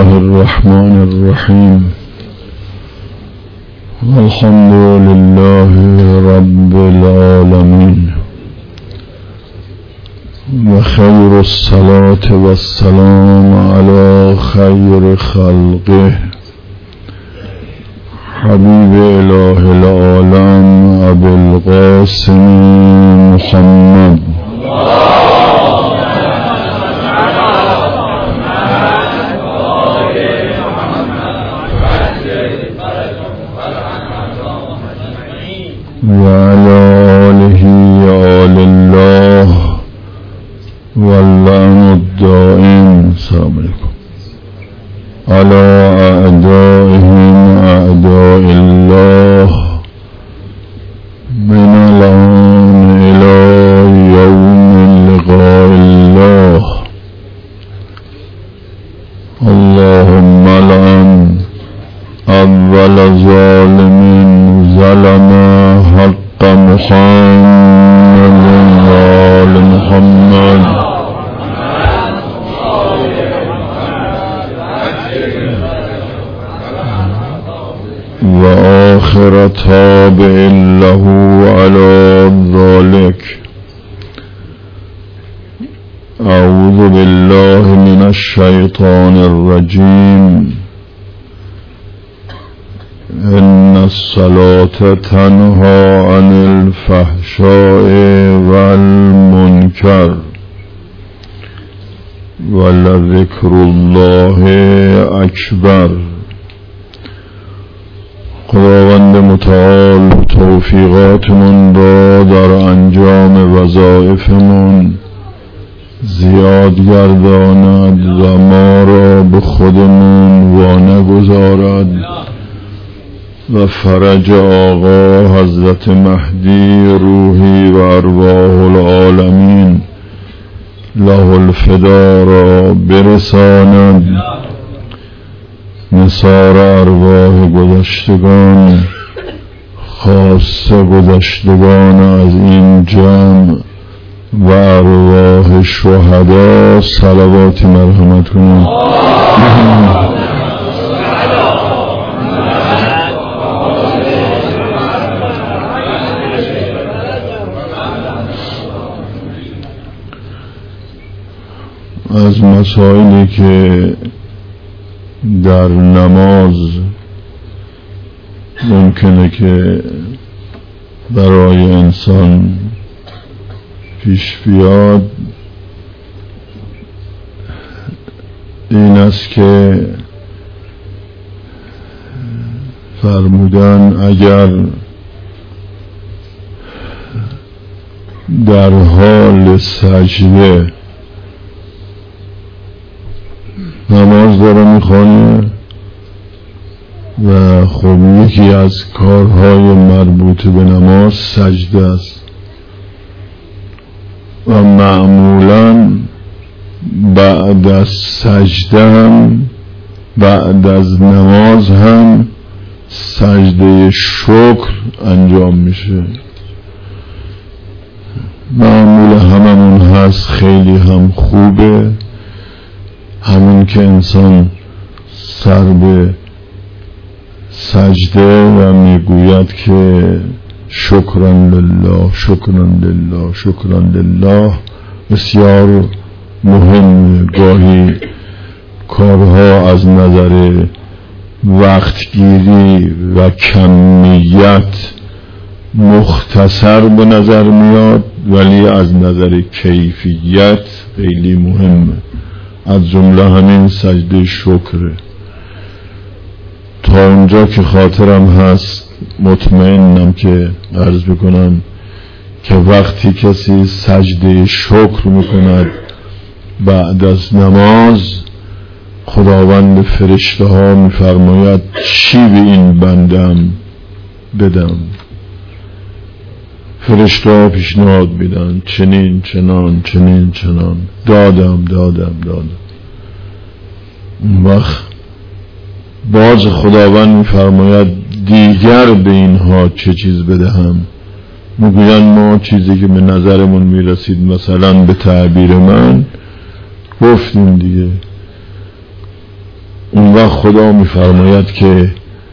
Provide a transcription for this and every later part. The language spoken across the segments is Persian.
الله الرحمن الرحيم الحمد لله رب العالمين وخير الصلاة والسلام على خير خلقه حبيب إله العالم أبي القاسم محمد وعلى آله آل الله واللعن الدائم السلام عليكم على أعدائهم أعداء الله من الآن إلى يوم لقاء الله اللهم لعن أول ظالم ظلم حق محمد وآل محمد وآخر تابع له على ذلك أعوذ بالله من الشيطان الرجيم إن الصلاة تنهى عن الفحشاء والمنكر ولذكر الله أكبر. خداوند متعال توفیقاتمون را در انجام وظایفمون زیاد گرداند و ما را به خودمون وانگذارد و فرج آقا حضرت مهدی روحی و ارواح العالمین له الفدا را برساند. نثار ارواح گذشتگان خاصه گذشتگان از این جمع و ارواح شهدا صلواتی مرحمت کنید. از مسائلی که در نماز ممکنه که برای انسان پیش بیاد این است که فرمودن اگر در حال سجده نماز داره میخوانه و خب یکی از کارهای مربوط به نماز سجده است و معمولا بعد از سجده هم بعد از نماز هم سجده شکر انجام میشه. معمول هممون هست، خیلی هم خوبه، همون که انسان سر به سجده و میگوید که شکرا لله شکرا لله شکرا لله. بسیار مهم. گاهی کارها از نظر وقتگیری و کمیت مختصر به نظر میاد ولی از نظر کیفیت خیلی مهمه. از جمله همین سجده شکره. تا اونجا که خاطرم هست مطمئنم که عرض بکنم که وقتی کسی سجده شکر میکند بعد از نماز خداوند فرشته ها میفرماید چی به این بندم بدم. فرشته ها پیشنهاد میدن چنین چنان چنین چنان. دادم. اون وقت باز خداوند میفرماید دیگر به اینها چه چیز بدهم. میگوین ما چیزی که به نظرمون میرسید مثلا به تعبیر من گفتیم دیگه. اون وقت خدا میفرماید که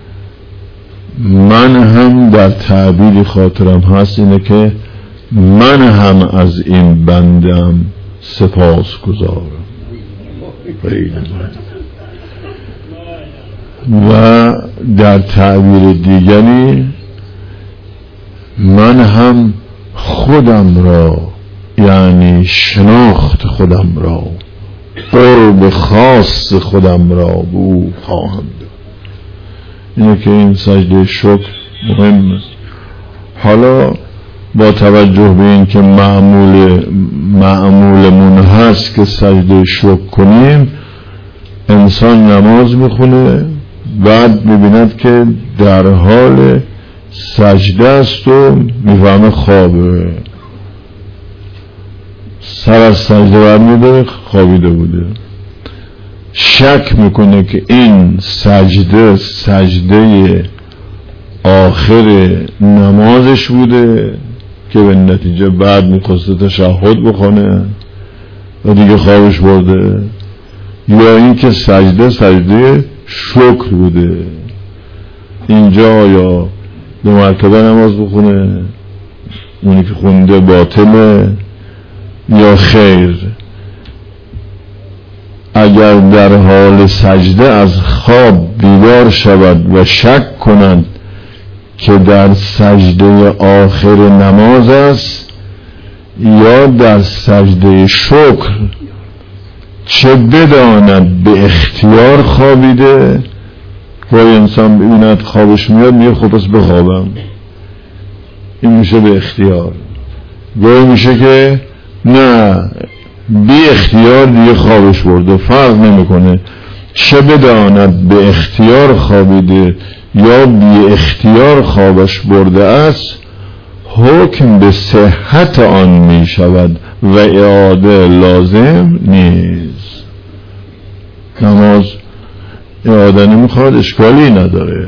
من هم در تعبیری خاطرم هست اینه که من هم از این بندم سپاس گذارم و در تعبیر دیگری من هم خودم را یعنی شناخت خودم را قرب خاص خودم را به او خواهم داد. اینه که این سجده شکر مهمه. حالا با توجه به این که معمولمون هست که سجده شکر کنیم، انسان نماز میخونه بعد میبیند که در حال سجده است و میفهمه خوابه، سر از سجده برمیداره خوابیده بوده، شک میکنه که این سجده آخر نمازش بوده که به نتیجه بعد میخواسته تشهد بخونه و دیگه خوابش برده، یا این که سجده شکر بوده. اینجا یا 2 مرتبه نماز بخونه، اونی که خونده باطله یا خیر. اگر در حال سجده از خواب بیدار شود و شک کنند که در سجده آخر نماز است یا در سجده شکر، چه بداند به اختیار خوابیده. گاهی انسان ببیند خوابش میاد میگه خب پس بخوابم، این میشه به اختیار. گاهی میشه که نه بی اختیار دیگه خوابش برده، فرق نمیکنه چه بداند به اختیار خوابیده یا بی اختیار خوابش برده است، حکم به صحت آن می شود و اعاده لازم نیست. نماز اعاده نمیخواد، اشکالی نداره.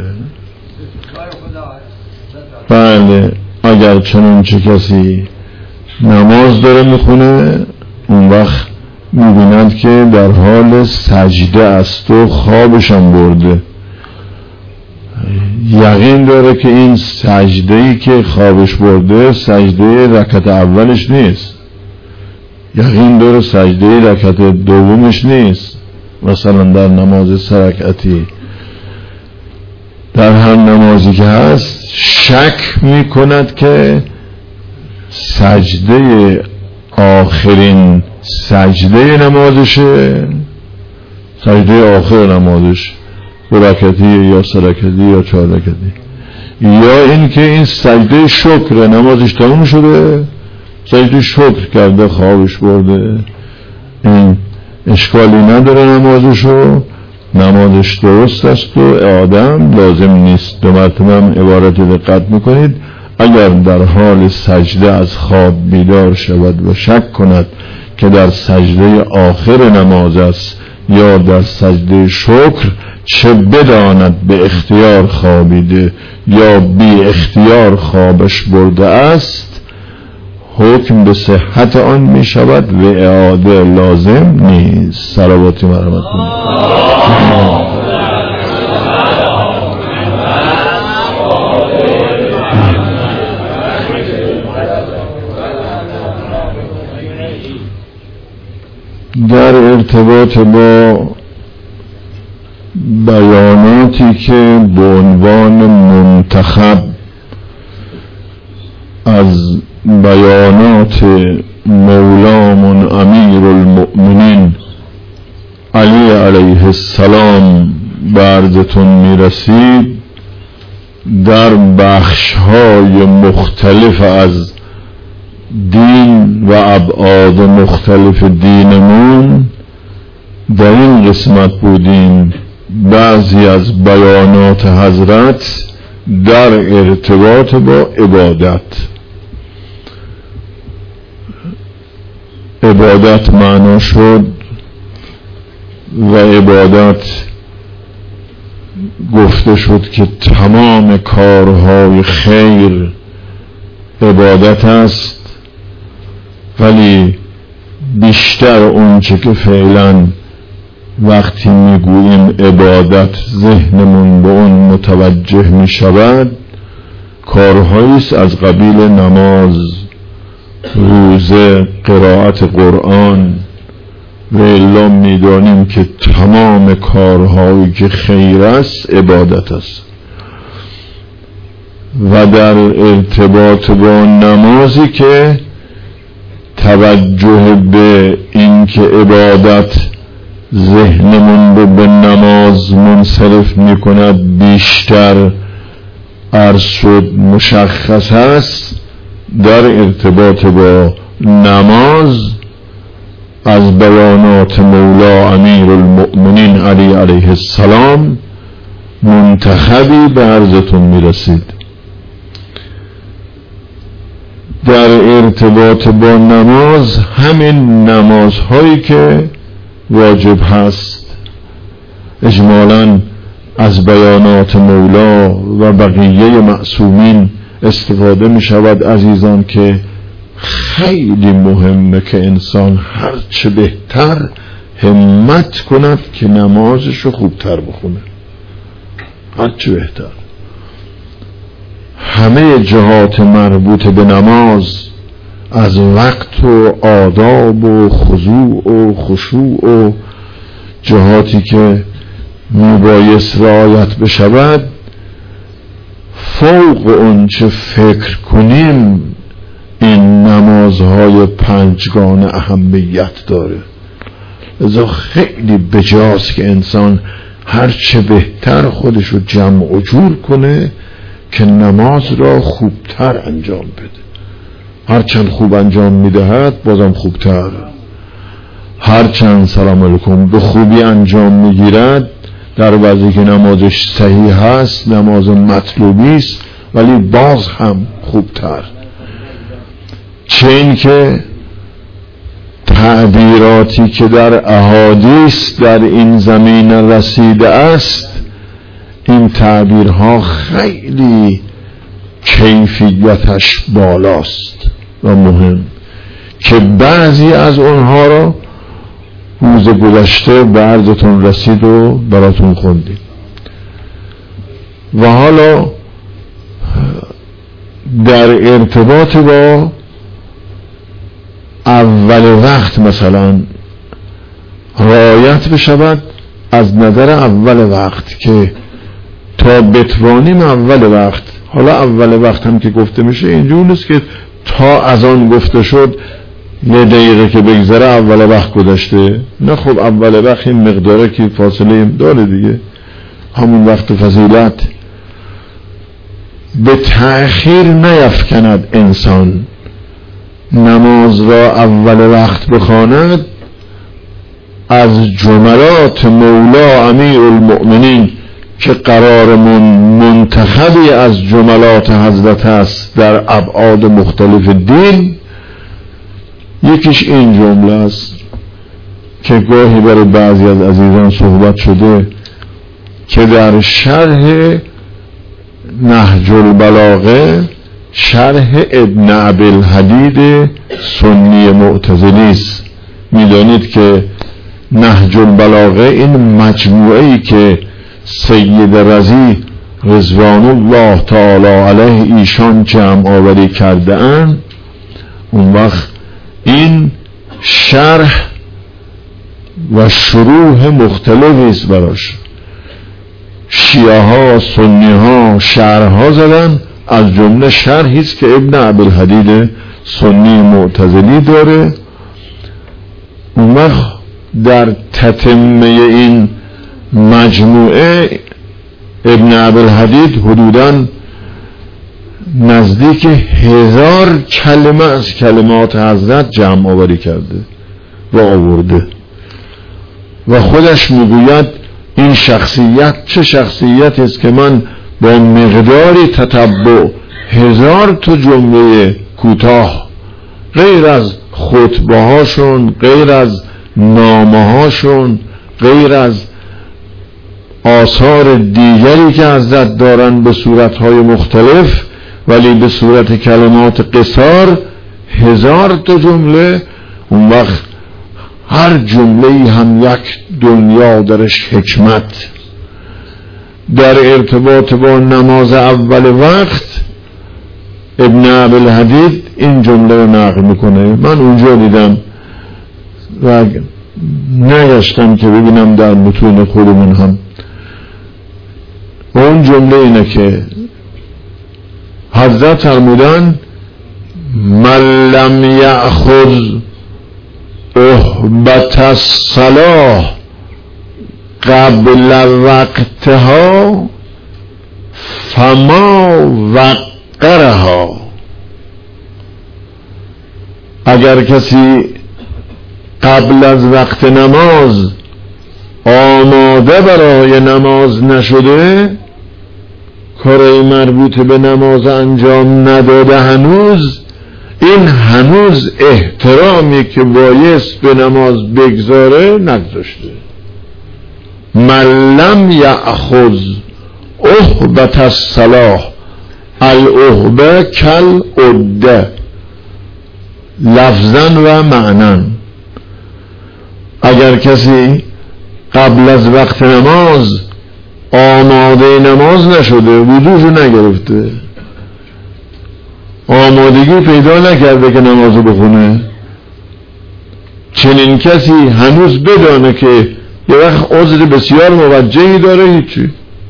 بله، اگر چنون چه کسی نماز داره میخونه، اون وقت میبینند که در حال سجده است و خوابش هم برده، یقین داره که این سجده‌ای که خوابش برده سجده رکعت اولش نیست، یقین داره سجده رکعت دومش نیست. مثلا در نماز 3 رکعتی، در هر نمازی که هست شک میکند که سجده آخرین سجده نمازشه، سجده آخر نمازش 2 رکعتی یا 3 رکعتی یا 4 رکعتی، یا این که این سجده شکر نمازش تموم شده، سجده شکر کرده خوابش برده، این اشکالی نداره، نمازش درست است و اعاده‌ام لازم نیست. 2 مرتبه هم عبارت دقت میکنید. اگر در حال سجده از خواب بیدار شود و شک کند که در سجده آخر نماز است یا در سجده شکر، چه بداند به اختیار خوابیده یا بی اختیار خوابش برده است، حکم به صحت آن می شود و اعاده لازم نیست. صلواتی مرحمت کنید. در ارتباط با بیاناتی که به عنوان منتخب از بیانات مولامون امیر المؤمنین علی علیه السلام به عرضتون میرسید، در بخش‌های مختلف از دین و ابعاد مختلف دینمون در این قسمت بودیم. بعضی از بیانات حضرت در ارتباط با عبادت معنا شد و عبادت گفته شد که تمام کارهای خیر عبادت است، ولی بیشتر اون چه که فعلا وقتی میگوییم عبادت ذهنمون به اون متوجه میشود، کارهایی است از قبیل نماز، روزه، قرائت قرآن، و الا میدانیم که تمام کارهایی که خیر است عبادت است. و در ارتباط با نمازی که توجه به این که عبادت ذهنمون رو به نماز منصرف میکند بیشتر عرض شد مشخص است. در ارتباط با نماز از بیانات مولا امیر المؤمنین علی علیه السلام منتخبی به عرضتون میرسید. در ارتباط با نماز همین نمازهایی که واجب هست اجمالاً از بیانات مولا و بقیه معصومین استفاده می شود عزیزان، که خیلی مهمه که انسان هرچه بهتر همت کند که نمازشو خوبتر بخونه، هرچه بهتر. همه جهات مربوط به نماز، از وقت و آداب و خضوع و خشوع و جهاتی که میبایست رعایت بشود، فوق اون چه فکر کنیم این نمازهای پنجگانه اهمیت داره. لذا خیلی بجاست که انسان هرچه بهتر خودش رو جمع و جور کنه که نماز را خوبتر انجام بده. هرچند خوب انجام میدهد بازم خوبتر، هرچند سلام علیکم به خوبی انجام میگیرد در وضعی که نمازش صحیح هست، نماز مطلوبی است، ولی باز هم خوبتر. چه این که تعبیراتی که در احادیث در این زمینه رسیده است، این تعبیرها خیلی کیفیتش بالاست و مهم، که بعضی از اونها را روز گذشته به عرضتون رسید و براتون خوندیم. و حالا در ارتباط با اول وقت مثلا رعایت بشود از نظر اول وقت، که تا بتوانیم اول وقت، حالا اول وقت هم که گفته میشه اینجور نیست که تا از آن گفته شد یه دقیقه که بگذره اول وقت گذشته، نه. خب اول وقت این مقداره که فاصله داره دیگه، همون وقت فضیلت. به تأخیر نیفکند انسان، نماز را اول وقت بخواند. از جملات مولا امیر المؤمنین که قرارمون منتخبی از جملات حضرت است در ابعاد مختلف دین، یکیش این جمله است که گاهی برای بعضی از عزیزان صحبت شده، که در شرح نهج البلاغه، شرح ابن ابی‌الحدید سنی معتزلی است. میدانید که نهج البلاغه این مجموعه ای که سید رضی رضوان الله تعالی علیه ایشان جمع آوری کرده اند، اون وقت این شرح و شروح مختلفی است براش. شیعه ها سنی ها شرح ها زدن، از جمله شرحی است که ابن ابی‌الحدید سنی معتزلی داره. اون وقت در تتمه این مجموعه ابن ابی‌الحدید حدوداً نزدیک 1000 کلمه از کلمات حضرت جمع آوری کرده و آورده و خودش میگوید این شخصیت چه شخصیت است که من با مقداری تتبع 1000 تا جمله کوتاه، غیر از خطبه هاشون، غیر از نامه هاشون، غیر از آثار دیگری که حضرت دارن به صورتهای مختلف ولی به صورت کلمات قصار، 1000 تا جمله. اون وقت هر جمله هم یک دنیا درش حکمت. در ارتباط با نماز اول وقت ابن ابوالحدید این جمله رو نقل میکنه. من اونجا دیدم و نگشتم که ببینم در متون خودمون هم. و اون جمله اینه که حضرت فرمودن من لم یأخذ احبت الصلاة قبل وقتها فما وقرها. اگر کسی قبل از وقت نماز آماده برای نماز نشده، کاری مربوط به نماز انجام نداده هنوز، این هنوز احترامی که بایست به نماز بگذاره نگذاشته. من لم یأخذ احبت الصلاة، الاحبه کالعده لفظا و معنی. اگر کسی قبل از وقت نماز آماده نماز نشده، وضوشو نگرفته، آمادگی پیدا نکرده که نمازو بخونه، چنین کسی هنوز بدانه که یه وقت عذر بسیار موجهی داره، هیچی،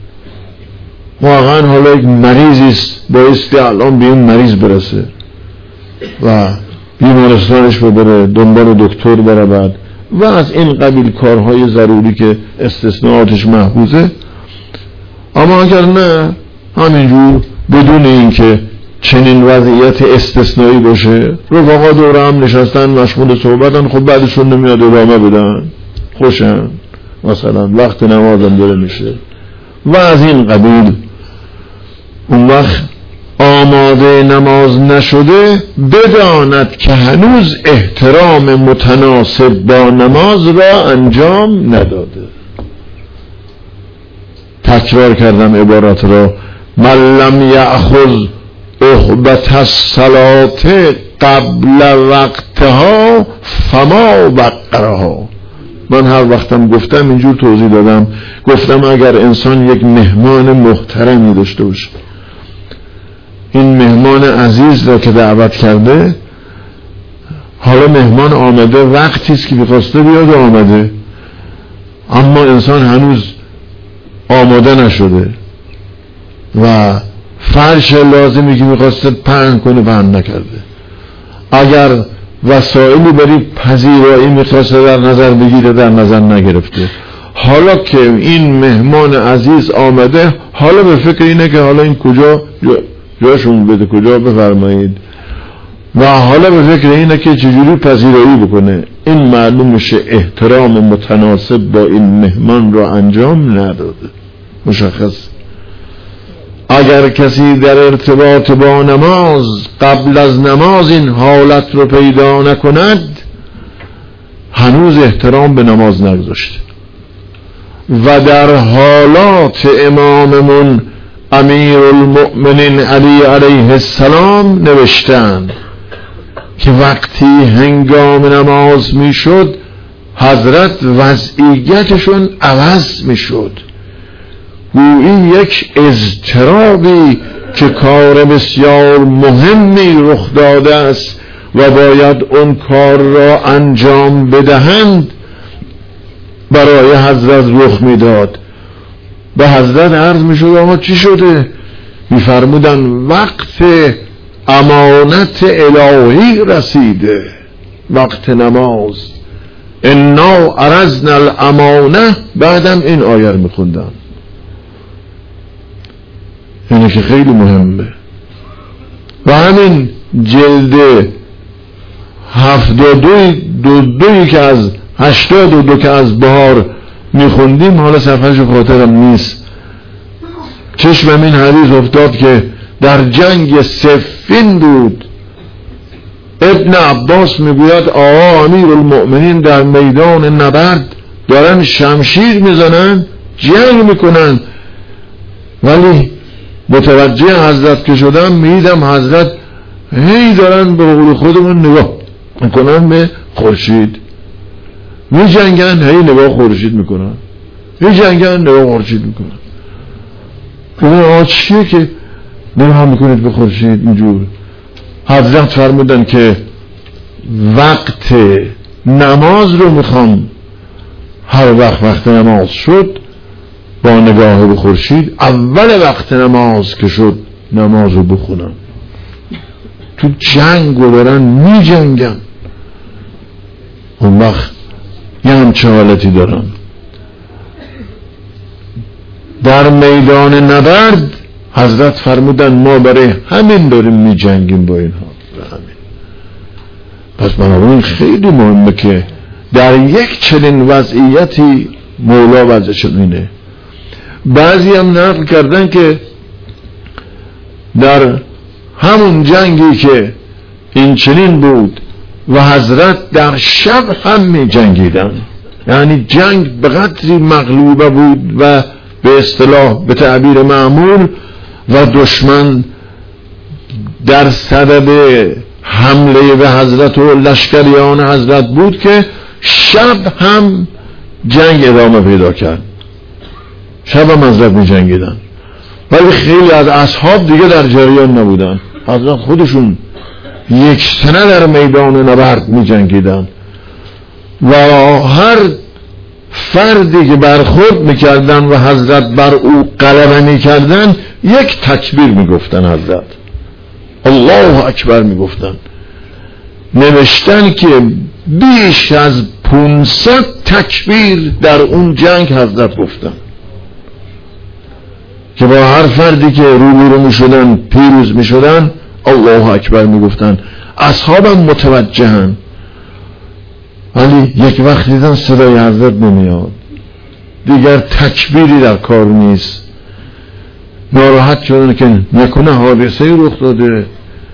واقعا حالا یک مریضیست، بایستی الان به این مریض برسه و بیمارستانش ببره، دنبال دکتر بره بعد و از این قبیل کارهای ضروری که استثناءاتش محفوظه. اما اگر نه، همینجور بدون این که چنین وضعیت استثنایی باشه، رفقا دوره هم نشستن مشغول صحبتن، خب بعدشون نمیاد ادامه بدن، خوشن، مثلا وقت نمازم داره میشه و از این قبیل، اون وقت آماده نماز نشده بداند که هنوز احترام متناسب با نماز را انجام نداده. تکرار کردم عبارت را، من لم یأخذ احبت الصلاة قبل وقتها فما وقرها. من هر وقتم گفتم اینجور توضیح دادم، گفتم اگر انسان یک مهمان محترمی داشته باشه، این مهمان عزیز را که دعوت کرده، حالا مهمان آمده، وقتیست که میخواسته بیاد آمده، اما انسان هنوز آماده نشده و فرش لازمی که میخواسته پهن کنه پهن نکرده، اگر وسایلی برای پذیرایی میخواسته در نظر بگیره در نظر نگرفته. حالا که این مهمان عزیز آمده، حالا به فکر اینه که حالا این کجا جاشون بده، کجا بفرمایید، و حالا به فکر اینه که چجوری پذیرایی بکنه. این معلوم میشه احترام متناسب با این مهمان را انجام نداده. مشخص. اگر کسی در ارتباط با نماز قبل از نماز این حالت رو پیدا نکند، هنوز احترام به نماز نگذاشته. و در حالات اماممون امیر المؤمنین علی علیه السلام نوشتند که وقتی هنگام نماز میشد، حضرت وضعیتشون عوض میشد، گویی یک اضطرابی که کار بسیار مهمی رخ داده است و باید اون کار را انجام بدهند برای حضرت رخ میداد. به حضرت عرض میشد آقا چی شده؟ میفرمودن وقت امانت الهی رسیده، وقت نماز. انا عرضنا الامانه. بعدم این آیه رو میخوندن، اینه که خیلی مهمه. و همین جلد 72 که از 82 که از بهار میخوندیم، حالا صفحهش خاطرم نیست، چشمم این حدیث افتاد که در جنگ صفین بود. ابن عباس میگوید آقا امیر المؤمنین در میدان نبرد دارن شمشیر میزنن، جنگ میکنن، ولی متوجه حضرت که شدم میدم حضرت هی دارن به قول خودمون نگاه میکنن به خورشید. می جنگن، هی نگاه خورشید میکنن، می جنگن نگاه خورشید میکنن. اون چیه که نگاه میکنید به خورشید اینجور؟ حضرت فرمودن که وقت نماز رو میخوام هر وقت نماز شد با نگاه به خورشید اول وقت نماز که شد نماز رو بخونم. تو جنگ رو دارن می جنگن، اون وقت یه همچه حالتی دارن. در میدان نبرد حضرت فرمودن ما برای همین داریم می جنگیم با اینها. پس بنابراین خیلی مهمه که در یک چنین وضعیتی مولا وضعش اینه. بعضی هم نقل کردن که در همون جنگی که این چنین بود و حضرت در شب هم می جنگیدن، یعنی جنگ به قدری مغلوبه بود و به اصطلاح به تعبیر معمول و دشمن در صدد حمله به حضرت و لشکریان حضرت بود که شب هم جنگ ادامه پیدا کرد. شب هم حضرت می جنگیدن، ولی خیلی از اصحاب دیگه در جریان نبودن. حضرت خودشون یک سنه در میدان نبرد می جنگیدن و هر فردی که برخورد می کردن و حضرت بر او غلبه می کردن یک تکبیر می گفتن، حضرت الله اکبر می گفتن. نوشتن که بیش از 500 تکبیر در اون جنگ حضرت گفتن که با هر فردی که روبرو می شدن پیروز می شدن الله اکبر می گفتن. اصحابم متوجهن، ولی یک وقت دیدن صدای حضرت نمیاد، دیگر تکبیری در کار نیست. ناراحت شدن که نکنه حادثه رخ داده.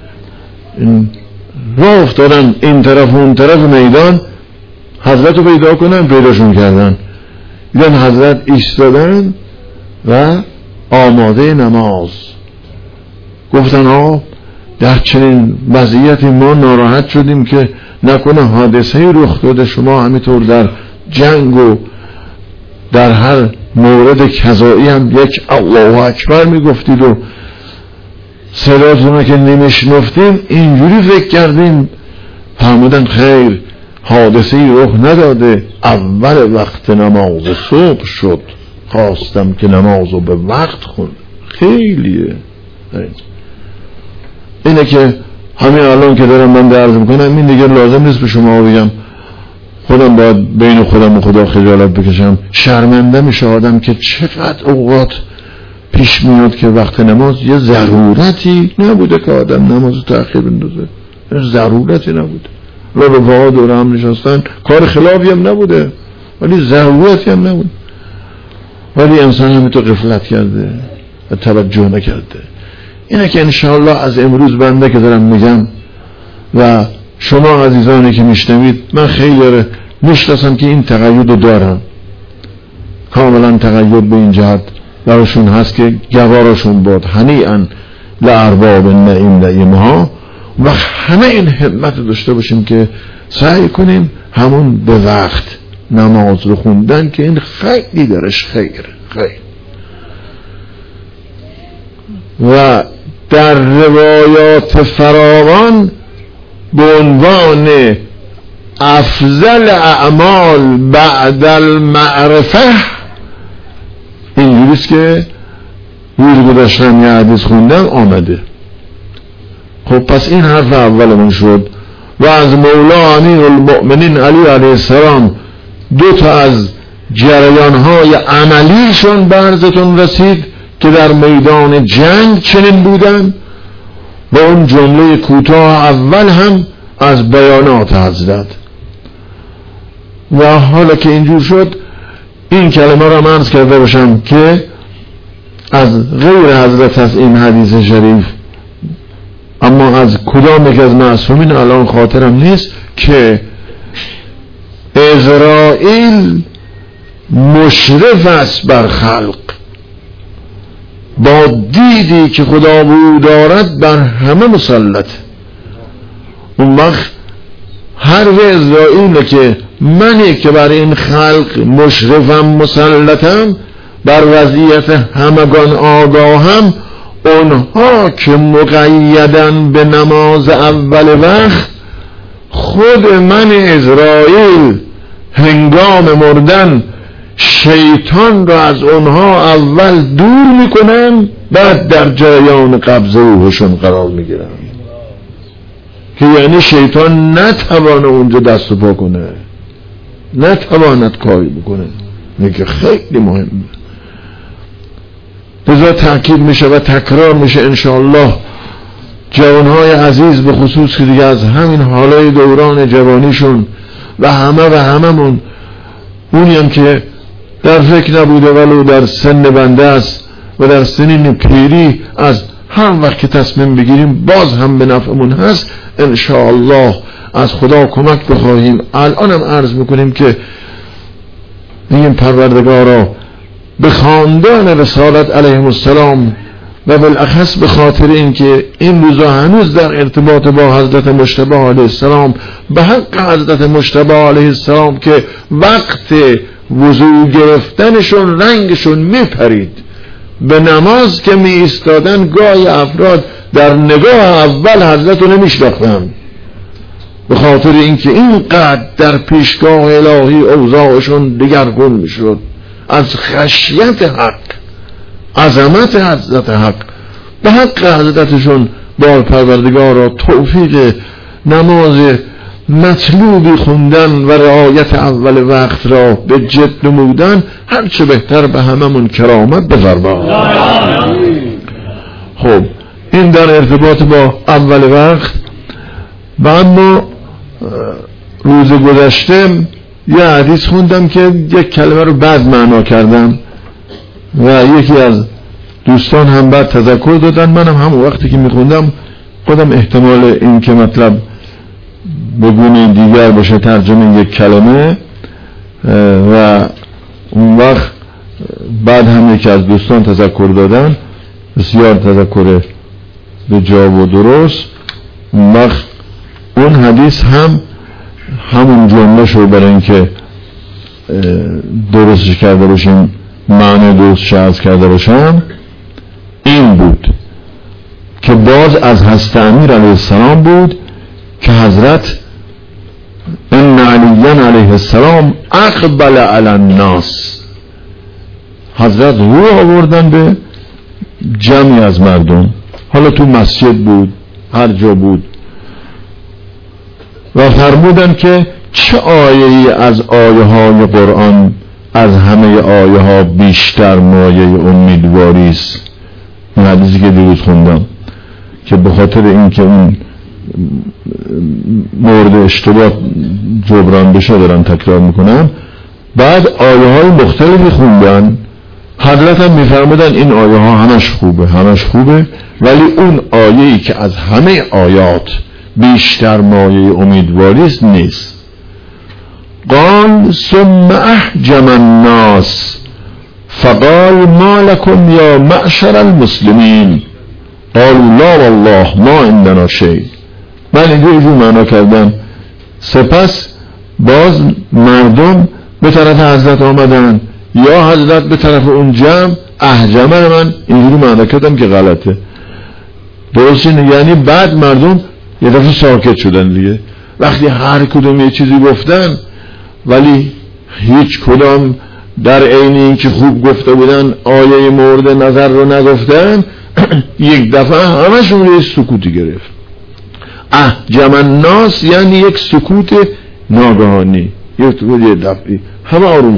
راه افتادن این طرف و اون طرف میدان حضرت رو پیدا کنن، پیداشون کردن. دیدن حضرت ایستادن و آماده نماز. گفتن در چنین وضعیتی ما ناراحت شدیم که نکنه حادثه رخ داده، شما همینطور در جنگ و در هر مورد کذایی هم یک الله اکبر میگفتید و صداتون که نمیشنفتیم اینجوری فکر کردیم. فرمودن خیر، حادثه رخ نداده، اول وقت نماز صبح شد، خواستم که نمازو به وقت خون. خیلیه اینه که همین الان که دارم من عرض میکنم این دیگه لازم نیست به شما بگم، خودم باید بین خودم و خدا خجالت بکشم. شرمنده میشه آدم که چقدر اوقات پیش میاد که وقت نماز یه ضرورتی نبوده که آدم نمازو تأخیر بندازه، ضرورتی نبوده. رفقا دور هم نشستن، کار خلافی هم نبوده ولی ضرورتی هم نبود، ولی انسان همینطور غفلت کرده و توجه نکرده. اینه که انشاءالله از امروز بنده که دارم میگم و شما عزیزانی که میشنوید، من خیلی میشناسم که این تقید رو دارن، کاملا تقید به این جهت براشون هست که گوارشون باد هنیئا لارباب النعیم نعیمها. و همه این همت داشته باشیم که سعی کنیم همون به وقت نماز رو خوندن که این خیلی درش خیر. و در روایات فراوان به عنوان افضل اعمال بعد المعرفه اینجوریست که روز گذشتم یه حدیث خوندم آمده. خب پس این حرف اولمون شد. و از مولا امیر المؤمنین علی علیه السلام 2 از جریانهای عملیشون به عرضتون رسید که در میدان جنگ چنین بودن و اون جمله کوتاه اول هم از بیانات حضرت. و حالا که اینجور شد این کلمه را من عرض کرده باشم که از غیر حضرت از این حدیث شریف، اما از کدام یک از معصومین الان خاطرم نیست، که عزرائیل مشرف است بر خلق، با دیدی که خدا او دارد بر همه مسلط. اون وقت هر عزرائیل که منی که بر این خلق مشرفم، مسلطم، بر وضعیت همگان آگاهم. اونها که مقیدن به نماز اول وقت، خود من عزرائیل هنگام مردن شیطان را از اونها اول دور میکنم، بعد در جریان قبض روحشون قرار میگیرم، که یعنی شیطان نتوانه اونجا دست و پا کنه، نتواند کاری بکنه. اینه که خیلی مهمه. لذا تأکید میشه و تکرار میشه انشاءالله. جوانهای عزیز به خصوص که دیگه از همین حالای دوران جوانیشون و هممون، اونی هم که در فکر نبوده ولو در سن بنده است و در سنین پیری، از هر وقت که تصمیم بگیریم باز هم به نفعمون هست. انشاءالله از خدا کمک بخواهیم. الانم عرض میکنیم که این پروردگارا به خاندان رسالت علیهم السلام و بالاخص به خاطر اینکه این روزا هنوز در ارتباط با حضرت مجتبی علیه السلام، به حق حضرت مجتبی علیه السلام که وقت وضو گرفتنشون رنگشون میپرید، به نماز که می ایستادن گاهی افراد در نگاه اول حضرت رو نمیشناختن، به خاطر اینکه اینقدر در پیشگاه الهی اوضاعشون دگرگون میشد از خشیت حق، عظمت حضرت حق. به حق حضرتشون بار پروردگار را توفیق نماز مطلوبی خوندن و رعایت اول وقت را به جد نمودن هرچه بهتر به هممون کرامت بفرما. خب این در ارتباط با اول وقت. بعد ما روز گذشته یه حدیث خوندم که یک کلمه رو بد معنا کردم و یکی از دوستان هم بعد تذکر دادن. منم همون وقتی که میخوندم خودم احتمال این که مطلب به گونه دیگر بشه ترجمه یک کلمه، و اون وقت بعد هم یکی از دوستان تذکر دادن، بسیار تذکر به جا و درست. اون وقت اون حدیث هم همون جمله شو برای اینکه درستش کرده باشیم، معنی درستش عرض کرده باشم، این بود که باز از حضرت امیر علیه السلام بود که حضرت ان علیان علیه السلام اقبل علی الناس، حضرت رو آوردن به جمعی از مردم، حالا تو مسجد بود هر جا بود، و فرمودن که چه آیه‌ای از آیه های قرآن از همه آیه ها بیشتر مایه امیدواری است. این حدیثی که دیروز خوندم که به خاطر اینکه اون مورد اشتباه جبران بشه دارن تکرار میکنن. بعد آیه های مختلفی خوندن، حضرت هم میفرمودن این آیه ها همش خوبه، ولی اون آیه‌ای که از همه آیات بیشتر مایه امیدواری است نیست. قال ثم احجم الناس فقال ما لكم یا معشر المسلمین قالوا لا والله ما عندنا شیء. من اینجور معنا کردم. سپس باز مردم به طرف حضرت آمدن یا حضرت به طرف اون جمع. احجمه من اینجوری معنا کردم که غلطه، درست اینه، یعنی بعد مردم یه دفعه ساکت شدن دیگه. وقتی هر کدوم یه چیزی گفتن ولی هیچ کدام در عین این که خوب گفته بودن آیه مورد نظر رو نگفتن، یک دفعه همشون رو سکوتی گرفت. احجم الناس یعنی یک سکوت ناگهانی، یه دفعه همه آروم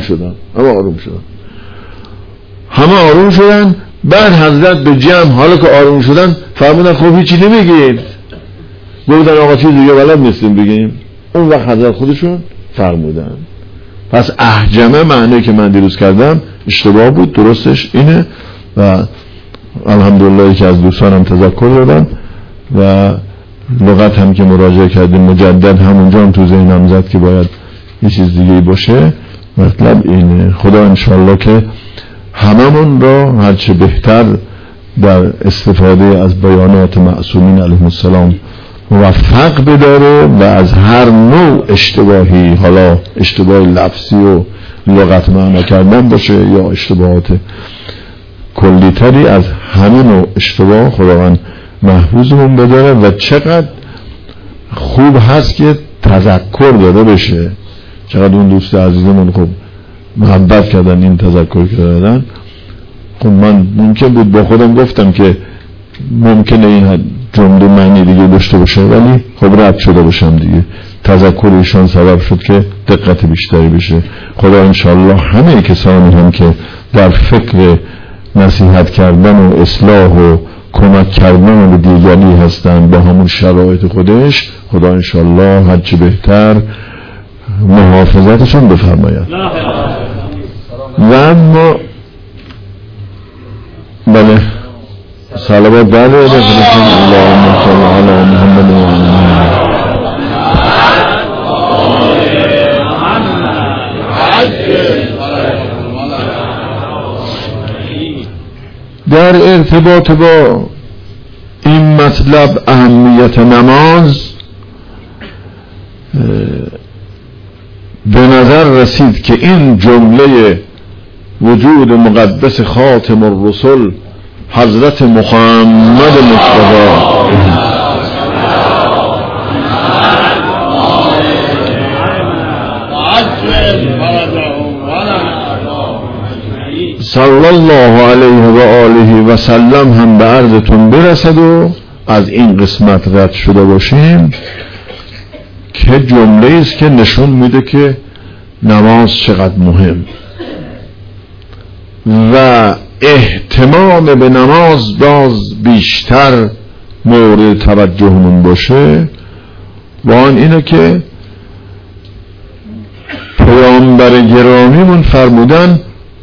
شدن. بعد حضرت به جمع حالا که آروم شدن فرمودن خب هیچی نمیگید؟ گفتن آقا چیز دیگه بلد نیستیم بگیم. اون وقت حضرت خودشون فرمودن. پس احجمه معنی که من دیروز کردم اشتباه بود، درستش اینه و الحمدلله که از دوستانم تذکر دادن و لغت هم که مراجعه کردیم مجدد همونجا هم تو ذهنم زد که باید یه چیز دیگه باشه. مطلب اینه خدا انشالله که هممون را هرچه بهتر در استفاده از بیانات معصومین علیهم السلام موفق بداره و از هر نوع اشتباهی، حالا اشتباه لفظی و لغت معنا کردن باشه یا اشتباهات کلیتری، از همه نوع اشتباه خداوند محفوظمون بداره. و چقدر خوب هست که تذکر داده بشه، چقدر اون دوست عزیزمون خب محبت کردن این تذکر کردن. خب من ممکن بود با خودم گفتم که ممکنه این جمله معنی دیگه داشته باشه، ولی خب رد شده باشم دیگه. تذکر ایشان سبب شد که دقت بیشتری بشه. خدا انشالله همه کسانی هم که در فکر نصیحت کردن و اصلاح و کمک کردن به دیگری هستن با همون شرایط خودش، خدا انشالله هرچی بهتر محافظتشون بفرماید. و اما بله صلوات بله بفرستیم. اللهم صل علی محمد و علی محمد. در ارتباط با این مطلب اهمیت نماز به نظر رسید که این جمله وجود مقدس خاتم الرسل حضرت محمد مصطفی صلی الله علیه و آله و سلم هم به عرضتون برسد و از این قسمت رد شده باشیم که جمله است که نشون میده که نماز چقدر مهم و اهتمام به نماز باز بیشتر مورد توجهمون باشه. و آن اینه که پیامبر گرامیمون فرمودن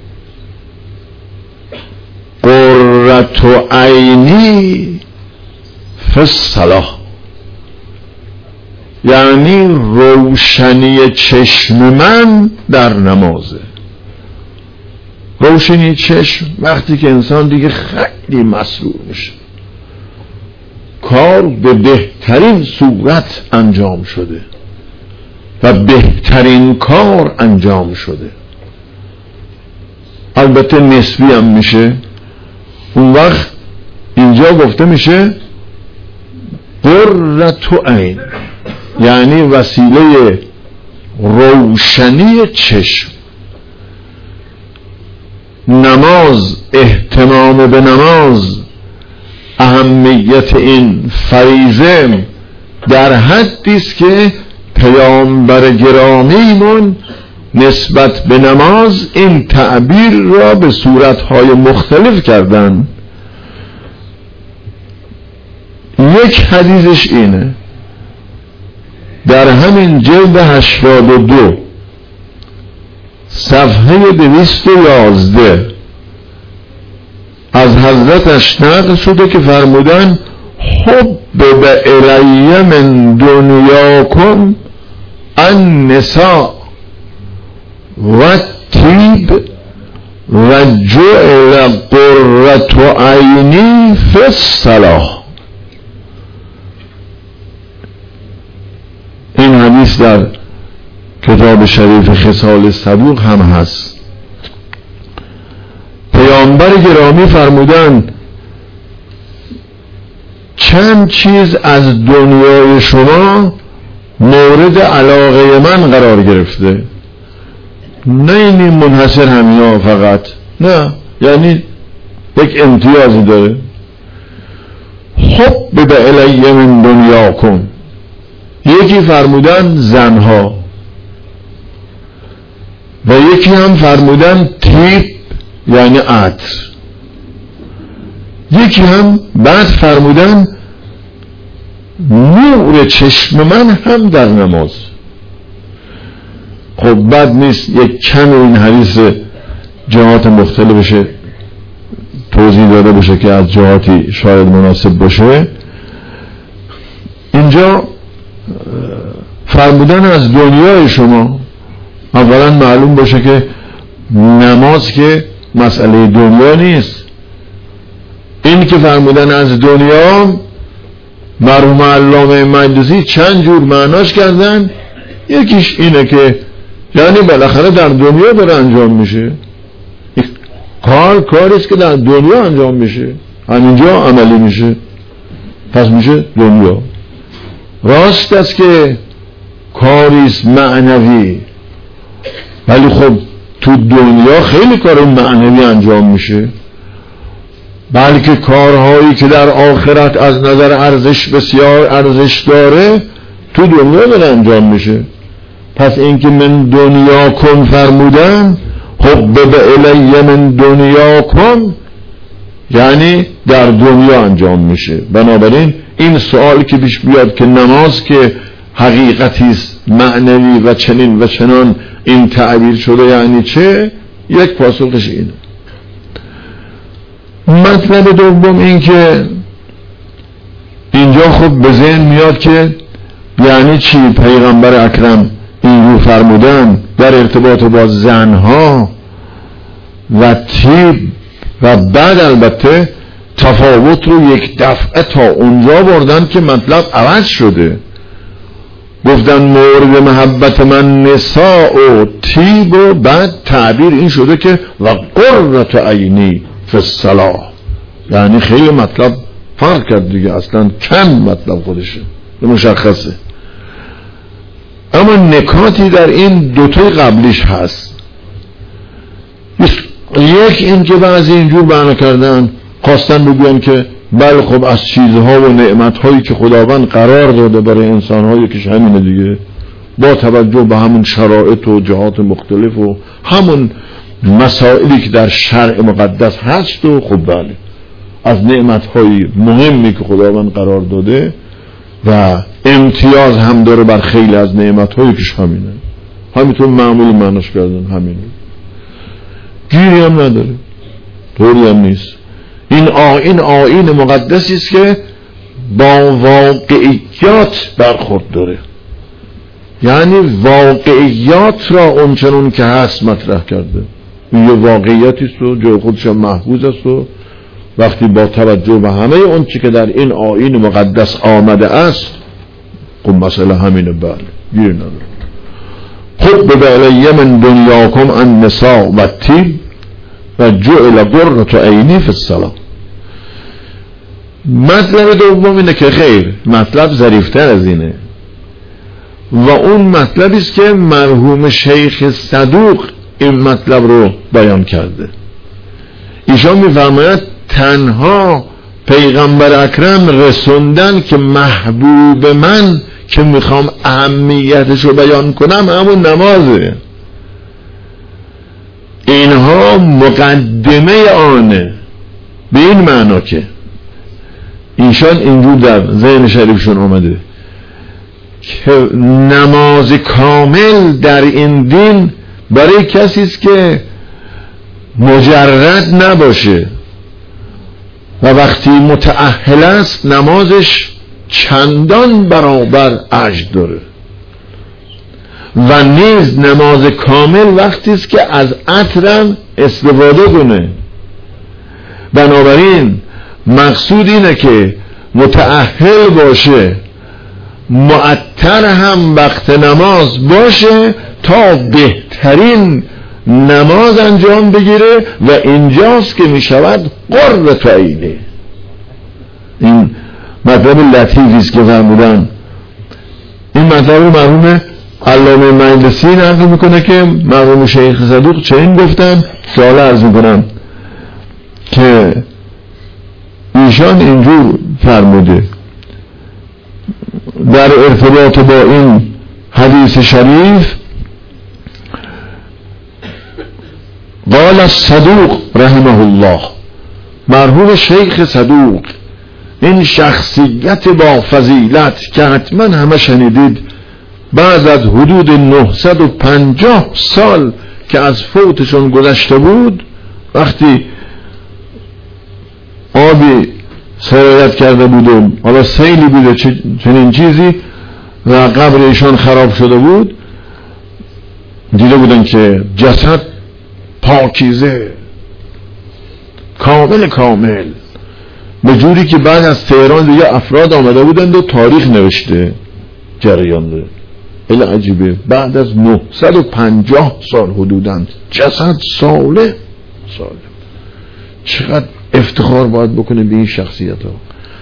قرة عینی فی الصلاة، یعنی روشنی چشم من در نمازه. روشنی چشم وقتی که انسان دیگه خیلی مسرور میشه، کار به بهترین صورت انجام شده و بهترین کار انجام شده، البته نسبی هم میشه. اون وقت اینجا گفته میشه قرة عین، یعنی وسیله روشنی چشم. نماز، اهتمام به نماز، اهمیت این فریضه در حدی است که پیامبر گرامیمون نسبت به نماز این تعبیر را به صورتهای مختلف کردن. یک حدیثش اینه در همین جلد 82 صفحه 211 از حضرتش نقل شده که فرمودن حبب الی من دنیاکم النساء و طیب و جعل قرة عینی فی الصلاة. این حدیث در کتاب شریف خصال صدوق هم هست. پیامبر گرامی فرمودن چند چیز از دنیای شما مورد علاقه من قرار گرفته، نه اینی منحصر همینا فقط، نه، یعنی یک امتیازی داره. حبب الی من دنیاکم، یکی فرمودن زنها و یکی هم فرمودن طیب یعنی عطر، یکی هم بعد فرمودن نور چشم من هم در نماز. خب بد نیست یک کم این حدیث جهات مختلفش توضیح داده باشه که از جهاتی شاید مناسب باشه. اینجا فرمودن از دنیای شما، اولا معلوم باشه که نماز که مسئله دنیا نیست. این که فرمودن از دنیا مرحوم علامه مجلسی چند جور معناش کردن. یکیش اینه که یعنی بالاخره در دنیا داره انجام میشه، کاریست که در دنیا انجام میشه، همینجا عملی میشه، پس میشه دنیا. راست است که کاریست معنوی، ولی خب تو دنیا خیلی کار معنوی انجام میشه، بلکه کارهایی که در آخرت از نظر ارزش بسیار ارزش داره تو دنیا داره انجام میشه. پس اینکه من دنیا کن فرمودن، خب به الی من دنیا کن یعنی در دنیا انجام میشه. بنابراین این سوال که پیش بیاد که نماز که حقیقتی معنوی و چنین و چنان این تعبیر شده یعنی چه، یک پاسخش اینه. مطلب دوم این که اینجا خب به ذهن میاد که یعنی چی پیغمبر اکرم اینجور فرمودن در ارتباط با زنها و طیب، و بعد البته تفاوت رو یک دفعه تا اونجا بردن که مطلب عوض شده. گفتن مورد محبت من نساء و طیب، و بعد تعبیر این شده که و قرة عینی فی الصلاة، یعنی خیلی مطلب فرق کرد دیگه، اصلا چند مطلب خودشه مشخصه. اما نکاتی در این دوتای قبلیش هست. یک این که بعضی اینجور بیان کردن خواستن بگوین که بله خب از چیزها و نعمتهایی که خداوند قرار داده برای انسانهایی که همینه دیگه، با توجه به همون شرایط و جهات مختلف و همون مسائلی که در شرع مقدس هست، و خب بله از نعمتهای مهمی که خداوند قرار داده و امتیاز هم داره بر خیلی از نعمتهایی که همینه، همینطور معمول معناش کردن همینه، گیری هم نداره، طوری هم نیست. این آیین مقدسی است که با واقعیات برخورد داره، یعنی واقعیات را اونچنون که هست مطرح کرده. این یه واقعیتی است و جای خودش محفوظ است و وقتی با توجه به همه اون چی که در این آیین مقدس آمده است، خب مسئله همینه، بله گیر نداره. خب به علیه من دنیاکم النساء و الطیب و جعل قرة عینی فی الصلاة. مطلب دوم اینه که خیر، مطلب ظریفتر از اینه، و اون مطلبی است که مرحوم شیخ صدوق این مطلب رو بیان کرده. ایشان می‌فرماید تنها پیغمبر اکرم رسوندن که محبوب من که میخوام اهمیتش رو بیان کنم همون نمازه، اینها مقدمه آنه. به این معنا که ایشان اینجور در ذهن شریفشون آمده که نماز کامل در این دین برای کسی است که مجرد نباشه و وقتی متأهل است نمازش چندان برابر اجر داره، و نیز نماز کامل وقتی است که از عطرم استفاده کنه. بنابراین مقصود اینه که متأهل باشه، معطر هم وقت نماز باشه تا بهترین نماز انجام بگیره، و اینجاست که می شود قرة عینی. این مطلب لطیفی است که فرمودن. این مطلب مرحوم علامه مجلسی نقل میکنه که مرحوم شیخ صدوق چنین گفتن. سوال عرض میکنم که ایشان اینجور فرموده در ارتباط با این حدیث شریف: قال الصدوق رحمه الله، مرحوم شیخ صدوق، این شخصیت با فضیلت که حتما همه شنیدید، بعد از حدود 950 سال که از فوتشون گذشته بود، وقتی آبی سرایت کرده بود و حالا سیلی بود چنین چیزی و قبر ایشان خراب شده بود، دیده بودن که جسد پاکیزه کامل به جوری که بعد از تهران دیگه افراد آمده بودند و تاریخ نوشته جریان داره. خیلی عجیبه، بعد از 950 سال حدوداً جسد سالم. چقدر افتخار باید بکنه به این شخصیت ها.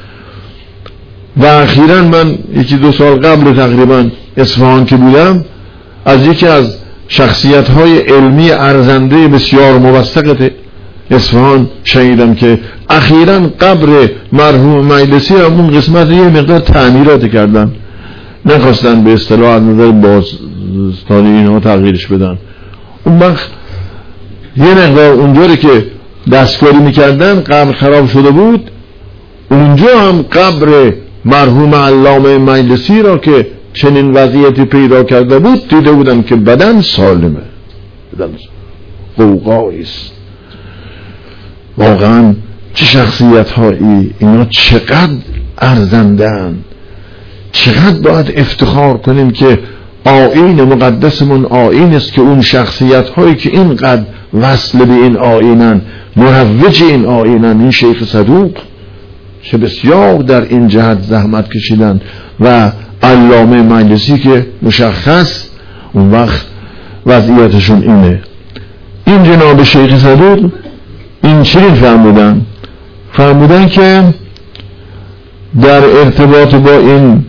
و اخیراً من 1-2 سال قبل تقریباً اصفهان که بودم، از یکی از شخصیت های علمی ارزنده بسیار موثق اصفهان شنیدم که اخیراً قبر مرحوم مجلسی همون قسمت یه مقدار تعمیرات کردن، نخواستن به اصطلاح از نظر بازتانی اینها تغییرش بدن. اون وقت یه مقدار اونجوری که دستکاری میکردن قبر خراب شده بود، اونجا هم قبر مرحوم علامه مجلسی را که چنین وضعیتی پیدا کرده بود دیده بودم که بدن سالمه، بدن قوقایی است. واقعا چه شخصیت هایی اینا، چقدر ارزندن، چقدر باید افتخار کنیم که آیین مقدسمون آیین است که اون شخصیت هایی که اینقدر وصل به این آیینن، مروج این آیینن، این شیخ صدوق چه بسیار در این جهت زحمت کشیدن و علامه مجلسی که مشخص اون وقت وضعیتشون اینه. این جناب شیخ صدوق این چنین فرمودن که در ارتباط با این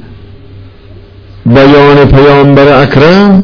بیان پیامبر اکرم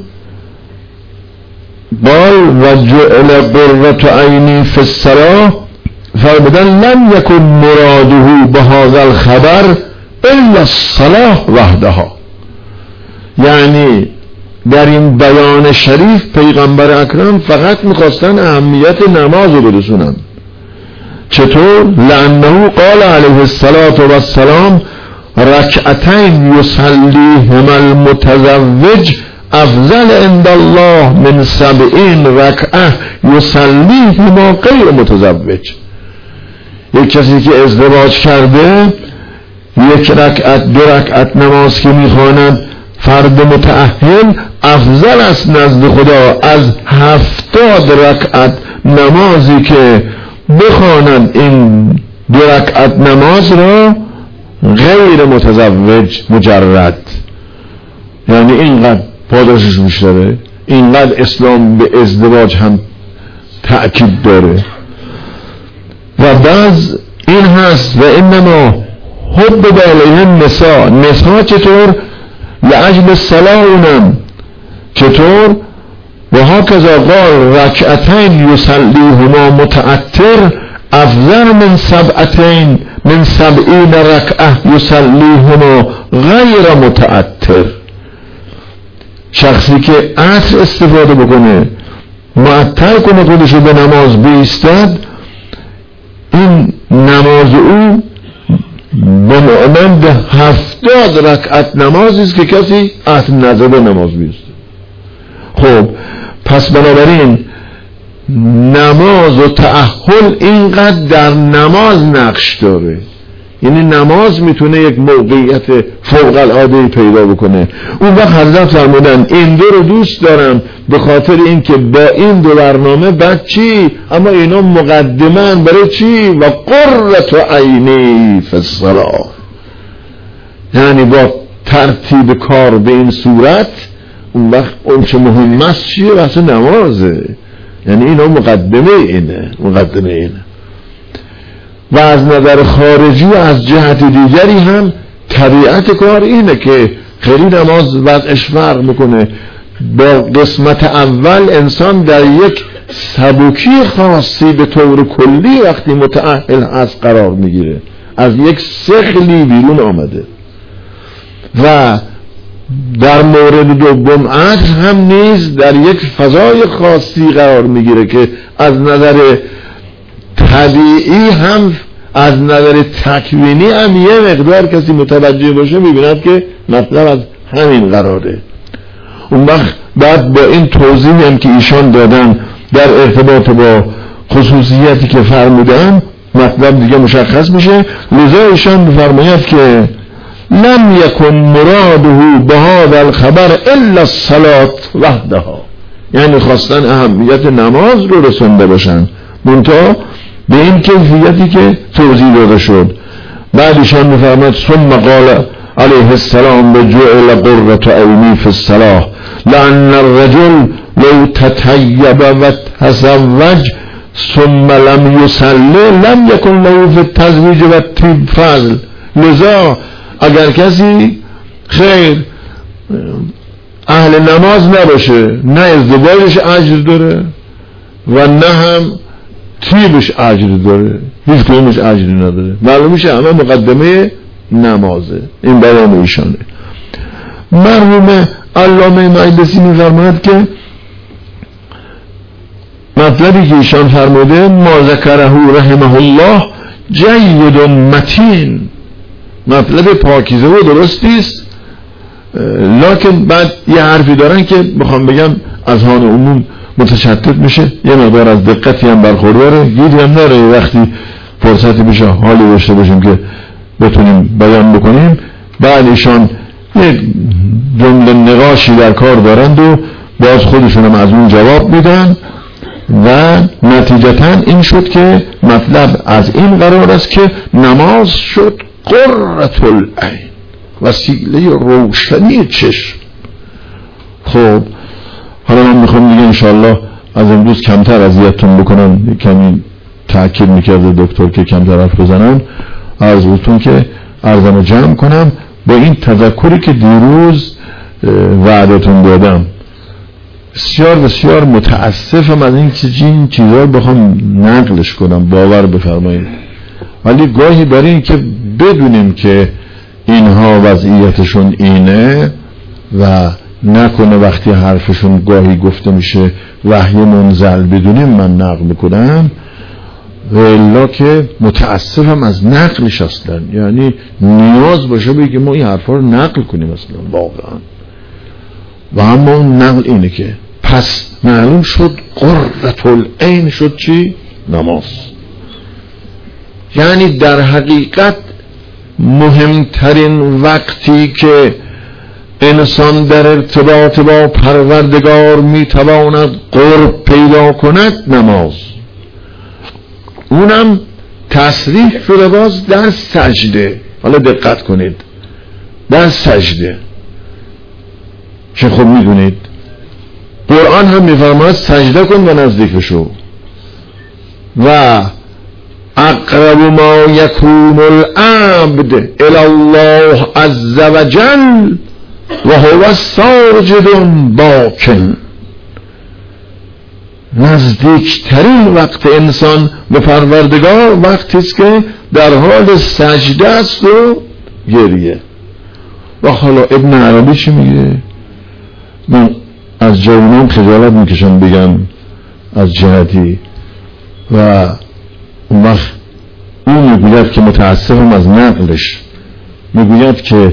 قال و جعل قرة عینی فی الصلاة، فرمودن لم یکن مراده بهذا الخبر الا الصلاة وحدها. یعنی در این بیان شریف پیغمبر اکرم فقط میخواستن اهمیت نماز رو برسونن. چطور؟ لانه قال علیه الصلاة والسلام رکعتین یصلیهما المتزوج افضل عند الله من 70 رکعه یصلیهما غیر متزوج. یک کسی که ازدواج کرده 1 رکعت 2 رکعت نماز که میخواند فرد متأهل افضل است نزد خدا از 70 رکعت نمازی که بخواند این 2 رکعت نماز را غیر متزوج مجرد. یعنی اینقدر پاداشش بیشتره، اینقدر اسلام به ازدواج هم تأکید داره. و بعض این هست و انما حب علیه نساء چطور؟ لعجل الصلاة اونم چطور؟ و هکذا قال رکعتین یصلیهما متعتر افضل من 70 رکعه یصلیهما غیر متعتر. شخصی که عطر استفاده بکنه، معطر کنه خودشو به نماز بیستد، این نماز او به معنی 70 رکعت نمازی است که کسی عطر نزده نماز بیسته. خب پس بنابراین نماز و تأهل اینقدر در نماز نقش داره. یعنی نماز میتونه یک موقعیت فوق العاده پیدا بکنه. اون وقت حضرت فرمودن این دو رو دوست دارم به خاطر اینکه با این 2 برنامه بعد چی؟ اما اینا مقدمن برای چی؟ و قرة عینی فی الصلاة. یعنی با ترتیب کار به این صورت اون وقت اون چه مهم است چیه؟ واسه نمازه. یعنی اینا مقدمه اینه. و از نظر خارجی و از جهت دیگری هم طبیعت کار اینه که خیلی نماز وضعش فرق میکنه. با قسمت اول انسان در یک سبکی خاصی به طور کلی وقتی متأهل هست قرار میگیره، از یک ثقلی بیرون آمده. و در مورد دوم عطر هم نیز در یک فضای خاصی قرار میگیره که از نظر طبیعی هم از نظر تکوینی هم یه مقدار کسی متوجه باشه میبیند که مطلب از همین قراره. اون وقت بعد با این توضیحی هم که ایشان دادن در ارتباط با خصوصیتی که فرمودن مطلب دیگه مشخص میشه. لذا ایشان بفرماید که لم یکن مراده بهذا الخبر الا الصلاة وحدها. یعنی خواستن اهمیت نماز رو رسونده باشن منتها به این کیفیتی که توضیح داده شد. بعد ایشان میفرماید ثم قال علیه السلام بجعل قرة عینی فی الصلاة لأن الرجل لو تطیب و تزوج ثم لم يصلي لم يكن له في التزویج و الطیب فضل. لذا اگر کسی خیر اهل نماز نباشه، نه ازدواجش اجر داره و نه هم طیبش اجر داره، هیچ کدومش اجری نداره. معلوم میشه همه مقدمه نمازه. این بیان ایشانه. مرحوم علامه مجلسی میفرماید که مطلبی که ایشان فرموده ما ذکره رحمه الله جید متین، مطلب پاکیزه و درستیست، لکن بعد یه حرفی دارن که بخوام بگم اذهان عموم متشتت میشه، یه مقدار از دقتی هم برخورداره، گیری هم داره. وقتی فرصتی بشه حالی داشته باشیم که بتونیم بیان بکنیم. بعد ایشان یک جمله نقاشی در کار دارند و باز خودشون هم از اون جواب میدن و نتیجتا این شد که مطلب از این قرار است که نماز شد قرة العین، وسیله روشنی چشم. خب حالا من میخوام دیگه انشاءالله از امروز کمتر اذیتتون بکنم، کمی تأکید میکرده دکتر که کمتر حرف بزنم، عرض بهتون که عرضمو جمع کنم با این تذکری که دیروز وعدتون دادم. بسیار بسیار متاسفم از این که این چیزها رو بخوام نقلش کنم، باور بفرمایید، ولی گاهی برای این که بدونیم که اینها وضعیتشون اینه و نکنه وقتی حرفشون گاهی گفته میشه وحی منزل بدونیم من نقل میکنم، ولی که متاسفم از نقلش اصلا، یعنی نیاز باشه بگیم ما این حرفا رو نقل کنیم اصلا واقعا. و اما اون نقل اینه که پس معلوم شد قرة العین شد چی؟ نماز. یعنی در حقیقت مهمترین وقتی که انسان در ارتباط با پروردگار میتواند قرب پیدا کند نماز، اونم تصریح شده باز در سجده. حالا دقت کنید، در سجده که خب میدونید قرآن هم میفرماید سجده کن و نزدیک بشو و اقرب ما یکون العبد الی الله عز وجل و هو ساجد باکن. نزدیکترین وقت انسان به پروردگار وقتی است که در حال سجده است و گریه. و حالا ابن عربی چی میگه؟ من از جوانان خجالت میکشم بگم از جهتی، و اون وقت اون میگوید که متاسفم از نقلش، میگوید که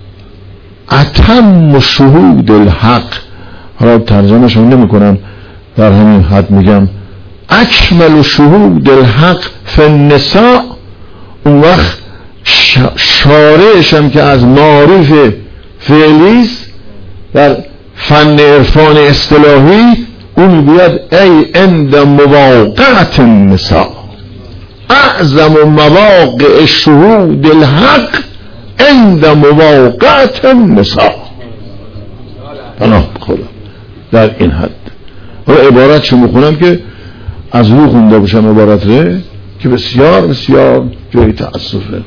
اتم شهود الحق، حالا ترجمهش رو نمی کنم در همین حد میگم اکمل شهود الحق فی النساء. اون وقت شارعش هم که از معارف فعلیست در فن عرفان اصطلاحی، اون میگوید ای عند مواقعت النساء اعظم مواقع شهود الحق عند مواقعت النساء. پناه خدا در این حد. حالا عبارت شو میخونم که از رو خونده باشم عبارت ره که بسیار بسیار جای تأسفه.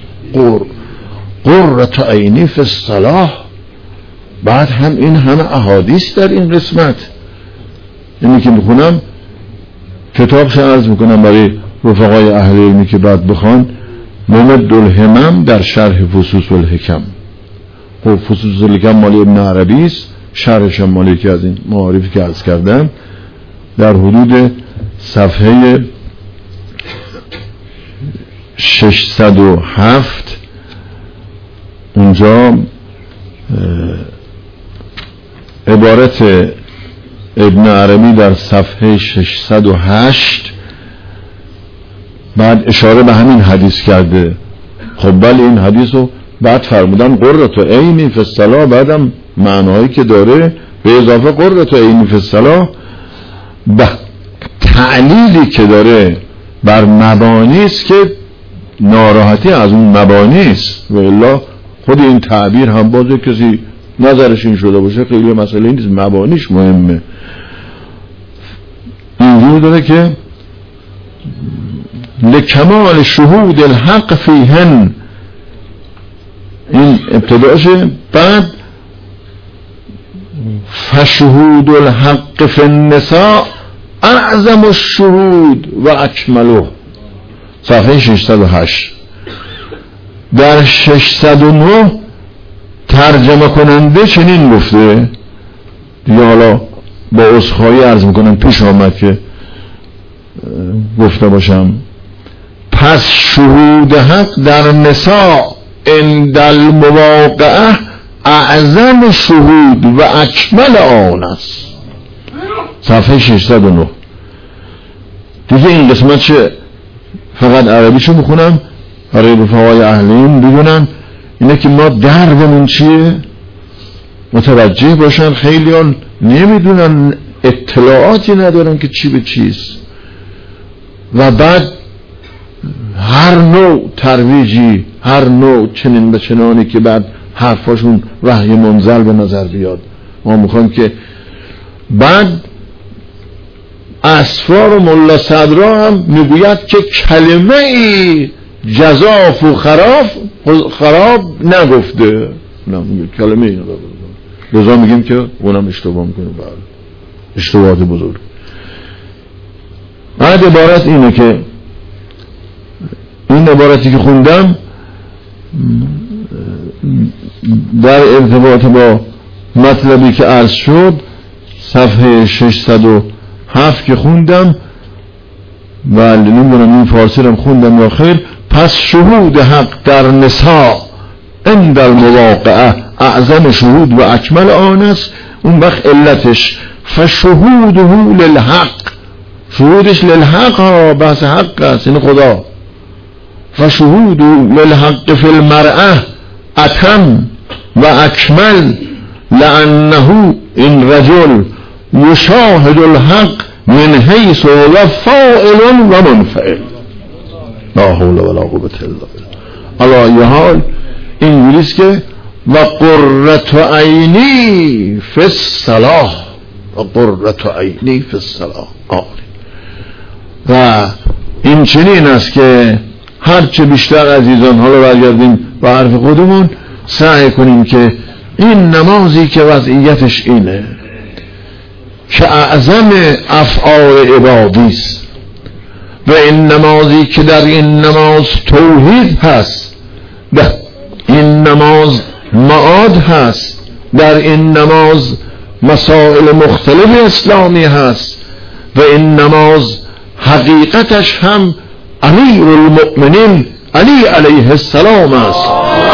قرة عینی فی الصلاة. بعد هم این همه احادیث در این قسمت، اینی که میخونم کتابش عرض میکنم برای رفقای اهل علمی که بعد بخوان، ممد الهمم در شرح فصوص الحکم. و فصوص الحکم مالی ابن عربی است، شرحش هم مالی که از این معارفی که عرض کردم در حدود صفحه 607 اونجا عبارت ابن عربی در صفحه 608 بعد اشاره به همین حدیث کرده. خب بله این حدیث رو بعد فرمودن قرة عینی فی الصلاة، بعدم معنایی که داره به اضافه قرة عینی فی الصلاة به تعلیلی که داره بر مبانی است که ناراحتی از اون مبانی است و الا خود این تعبیر هم باز کسی نظرش این شده باشه خیلی مسئله نیست، مبانیش مهمه. اینجور داره که لکمال شهود الحق فیهن، این ابتداشه. بعد فشهود الحق فی النساء اعظم الشهود و اکمله، صفحه 608. در 609 ترجمه کننده چنین گفته دیگه، حالا با عذرخواهی عرض میکنم پیش آمد که گفته باشم. پس شهود حق در نساء عند المواقعه اعظم شهود و اکمل آن است، صفحه 609. دیگه این قسمت چه فقط عربیشو میخونم برای رفقای اهلیم بدونن اینه که ما دربمون چیه، متوجه باشن. خیلی ها نمیدونن، اطلاعاتی ندارن که چی به چیست، و بعد هر نوع ترویجی، هر نوع چنین به چنانی که بعد حرفاشون وحی منزل به نظر بیاد. ما میخوایم که بعد اسفار و ملا صدرا هم میگوید که کلمه ای جزاف و خراب نگفته، کلمه ای نگفته، لذا میگیم که اونم اشتباه میکنه. بله اشتباهات بزرگ. بعد عبارت اینه که این عبارتی که خوندم در ارتباط با مطلبی که عرض شد صفحه 607 که خوندم، ولی نمیدونم این فارسی رو خوندم یا خیر. پس شهود حق در نساء عند المواقعه اعظم شهود و اکمل آن است. اون وقت علتش فشهوده للحق، شهودش للحق ها، بحث حق است، این خدا. فشهوده للحق فی المرأة اتم و اکمل لانه این رجل یشاهد الحق من حیث و فاعل و منفعل. لا حول ولا قوة الا بالله. علی حال اینجوریست که و قرة عینی فی الصلاة، و قرة عینی فی الصلاة. و این چنین است که هرچه بیشتر عزیزان، حالا برگردیم به حرف خودمون، سعی کنیم که این نمازی که وضعیتش اینه که اعظم افعال عبادی است و این نمازی که در این نماز توحید هست، در این نماز معاد هست، در این نماز مسائل مختلف اسلامی هست و این نماز حقیقتش هم امیر المؤمنین علی علیه السلام است.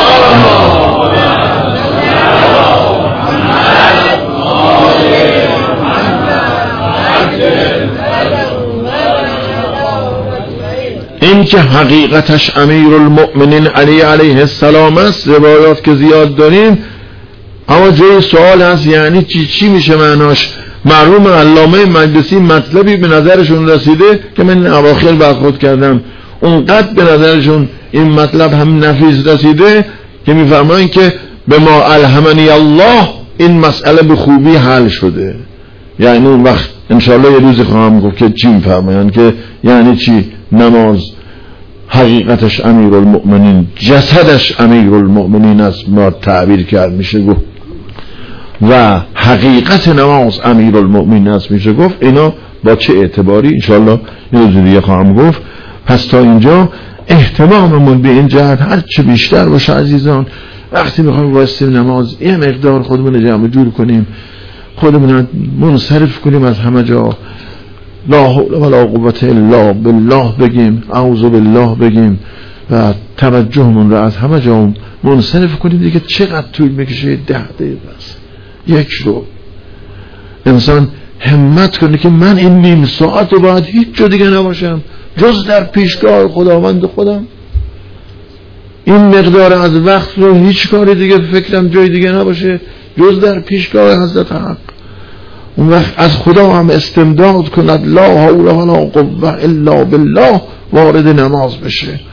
این که حقیقتش امیر المؤمنین علی علیه السلام است، روایات که زیاد داریم، اما جای سوال هست یعنی چی میشه معناش؟ معلوم علامه مجلسی مطلبی به نظرشون رسیده که من اواخر برخورد کردم، اونقدر به نظرشون این مطلب هم نفیس رسیده که میفرمایند که به ما الهمنی الله این مسئله به خوبی حل شده. یعنی اون وقت انشاءالله یه روزی خواهم گفت که چی میفرمایند، که یعنی چی نماز حقیقتش امیر المؤمنین، جسدش امیر المؤمنین است، ما تعبیر کرد میشه گفت، و حقیقت نماز امیر المؤمنین است میشه گفت. اینا با چه اعتباری انشاءالله یه روز دیگه خواهم گفت. پس تا اینجا اهتماممون به این جهت هر چه بیشتر باشه عزیزان. وقتی میخوایم واسه نماز یه مقدار خودمون جمع جور کنیم، خودمون منصرف کنیم از همه جا، لا حول ولا قوة الا بالله بگیم، اعوذ بالله بگیم و توجهمون رو از همه جا منصرف کنیم. دیگه چقدر طول میکشه؟ 10 دقیقه است، یک رو انسان همت کنه که من این نیم ساعت رو باید هیچ جا دیگه نباشم جز در پیشگاه خداوند خودم. این مقدار از وقت رو هیچ کار دیگه فکرم جای دیگه نباشه جز در پیشگاه حضرت حق. اون وقت از خدا هم استمداد کند لا حول ولا قوة الا بالله، وارد نماز بشه.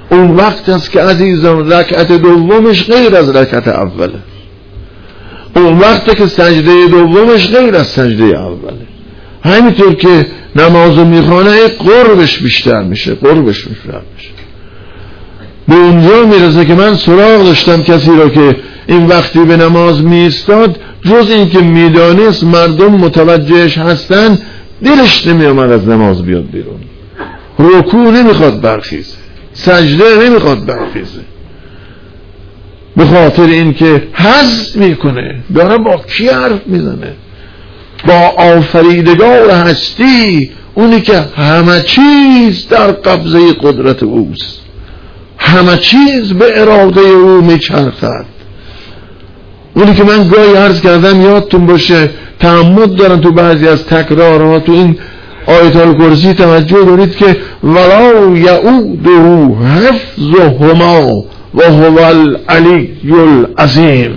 اون وقت است که عزیزان رکعت دومش غیر از رکعت اوله، اون وقت که سجده دومش غیر از سجده اوله. همینطور که نمازو میخوانه قربش بیشتر میشه، قربش بیشتر میشه. به اونجا میرسه که من سراغ داشتم کسی را که این وقتی به نماز میستاد جز این که میدانست مردم متوجهش هستن دلش نمیامد از نماز بیاد بیرون، رکوع نمیخواد برخیزه، سجده نمیخواد برخیزه، به خاطر این که حظ میکنه داره با کی حرف میزنه؟ با آفریدگار هستی، اونی که همه چیز در قبضه قدرت اوست، همه چیز به اراده او میچرخد. اونی که من گاهی عرض کردم یادتون باشه تعمد دارن تو بعضی از تکرارها تو این آیت الکرسی توجه دارید که ولا یعوده حفظهما و هو العلی العظیم،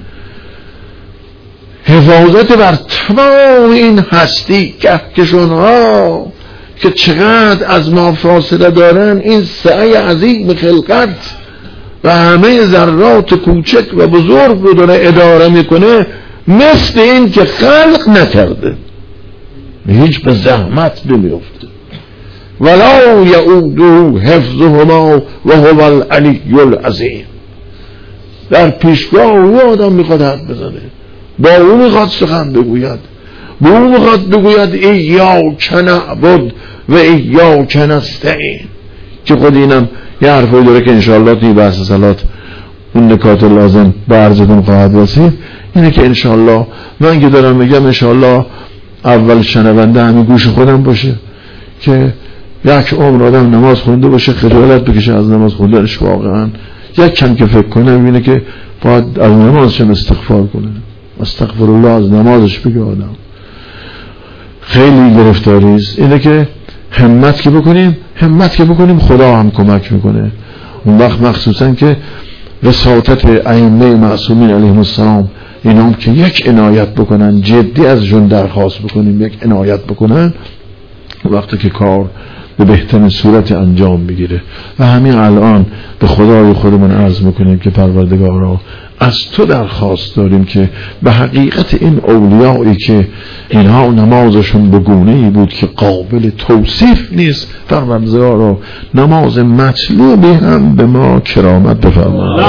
حفاظت بر تمام این هستی کهکشانها که چقدر از ما فاصله دارن، این سعی عظیم خلقت و همه ذرات کوچک و بزرگ رو داره اداره میکنه، مثل این که خلق نکرده، هیچ به زحمت نمیفته. ولا یعوده حفظهما و هو العلی العظیم. در پیشگاه او آدم میخواد حرف بزنه، با او میخواد سخن بگوید، با او میخواد بگوید ایاک نعبد و ایاک نستعین، که خود اینم یه حرفی داره که انشاءالله توی بحث صلات اون نکات لازم به عرضتون خواهد رسید. اینه که انشاءالله من که دارم میگم انشاءالله اول شنونده همین گوش خودم باشه که یک عمر آدم نماز خونده باشه، خجالت بکشه از نماز خوندنش، واقعا یک کم که فکر کنه اینه که باید از نمازش استغفار کنه، استغفر الله از نمازش بگه. آدم خیلی گرفتاریست. اینه که همت که بکنیم خدا هم کمک میکنه. اون وقت مخصوصا که وساطت ائمه معصومین علیهم السلام اینا هم که یک عنایت بکنن، جدی ازشون درخواست بکنیم یک عنایت بکنن، وقتی که کار به بهترین صورت انجام بگیره. و همین الان به خدای خودمون عرض میکنیم که پروردگارا از تو درخواست داریم که به حقیقت این اولیایی که اینها نمازشون به گونه‌ای بود که قابل توصیف نیست، پروردگارا نماز مطلوبی هم به ما کرامت بفرما.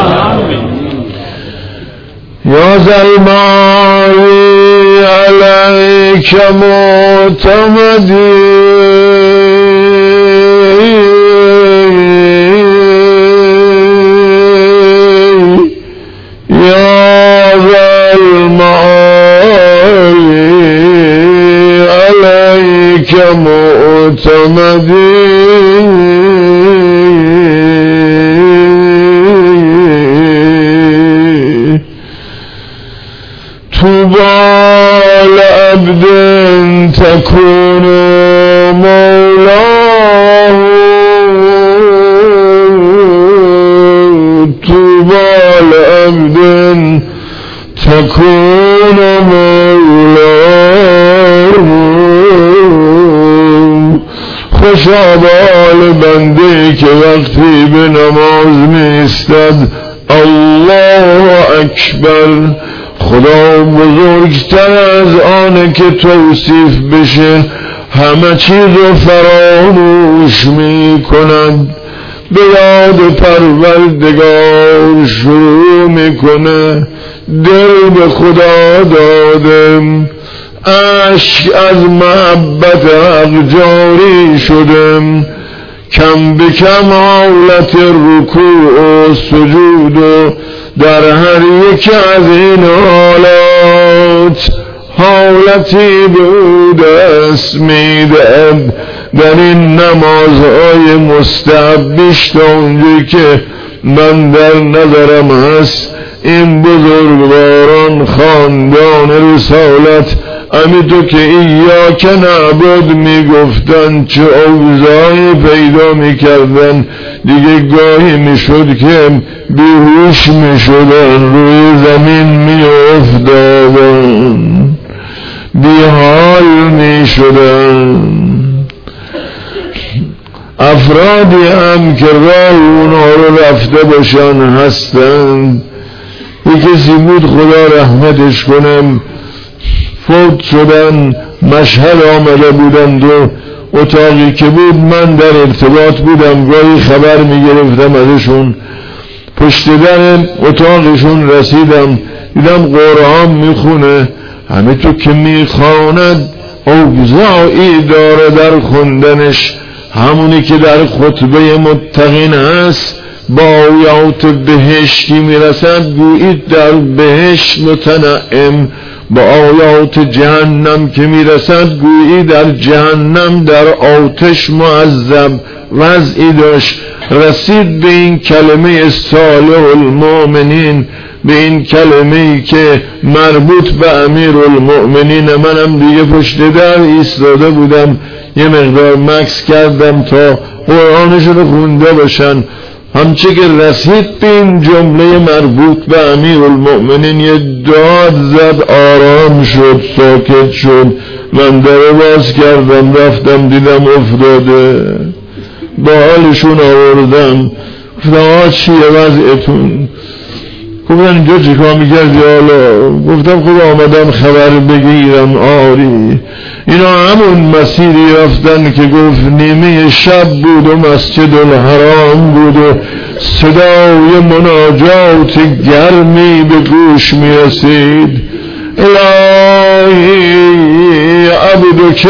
یا زلمانی علیک معتمدی تكون مولاه طوبى لعبد تكون مولاه خوشا بال بنده که وقتی به نماز میستد الله اکبر، خدا بزرگتر از آنه که توصیف بشه، همه چیز رو فراموش می کند، به یاد پروردگار شروع می کنه، دل به خدا دادم، اشک از محبت حق جاری شدم، کم به کم حالت رکوع و سجود و در هر یک از این حالتی بود دست میدم در این نمازهای مستحبیش تا اونجایی که من در نظرم هست. این بزرگواران خاندان رسالت امیتو که ایاک نعبد میگفتن چه اوضاعی پیدا میکردن، دیگه گاهی میشد که بیهوش میشدن، روی زمین میافتادن، بیحال میشدن. افرادی هم که راه اونها رو رفته باشن هستن. یک کسی بود خدا رحمتش کنم، فوت شدن، مشهد آمده بودند و اتاقی که بود من در ارتباط بودم، گاهی خبر میگرفتم ازشون. پشت در اتاقشون رسیدم، دیدم قرآن میخونه، همه تو که میخواند اوضاعی داره در خوندنش، همونی که در خطبه متقین هست. با آیات بهشتی میرسد گویی در بهشت متنعم، با آیات جهنم که میرسد گویی در جهنم در آتش معذب وضعی داشت. رسید به این کلمه صالح المؤمنین، به این کلمه‌ای که مربوط به امیر المؤمنین. منم دیگه پشت در ایستاده بودم، یه مقدار مکث کردم تا قرآنش رو خونده باشن. همچه که رسید به این جمله مربوط به امیر المؤمنین یه داد زد، آرام شد، ساکت شد. من در باز کردم، رفتم دیدم افتاده، با حالشون آوردم، گفتم چیه وضعتون؟ گفتن اینجا چیکار میکردی حالا؟ گفتم خود آمدم خبر بگیرم. آری اینا همون مسیری رفتن که گفت نیمه شب بود و مسجد الحرام بود و صدای مناجات گرمی به گوش میرسید. الهی عبدک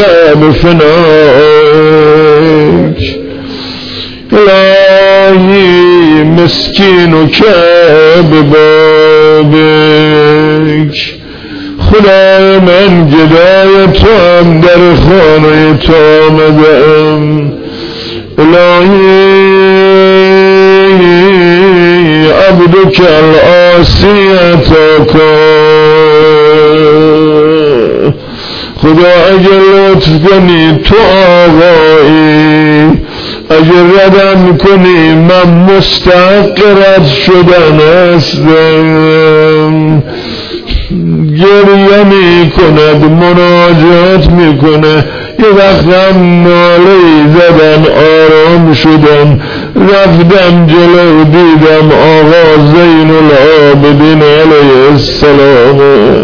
بفناک، الهی مسکینک ببابک. خدای من گدای تو هم در خانه تو آمدم. الهی عبدک العاصی اتاکا. خدا اگر لطف کنی تو آقایی، اگر ردم کنی من مستحق رد شدن هستم. گریه می کند، مناجات می کنه، یه وقتم ناله زدن، آرام شدن. رفتم جلو دیدم آقا زین العابدین علیه السلام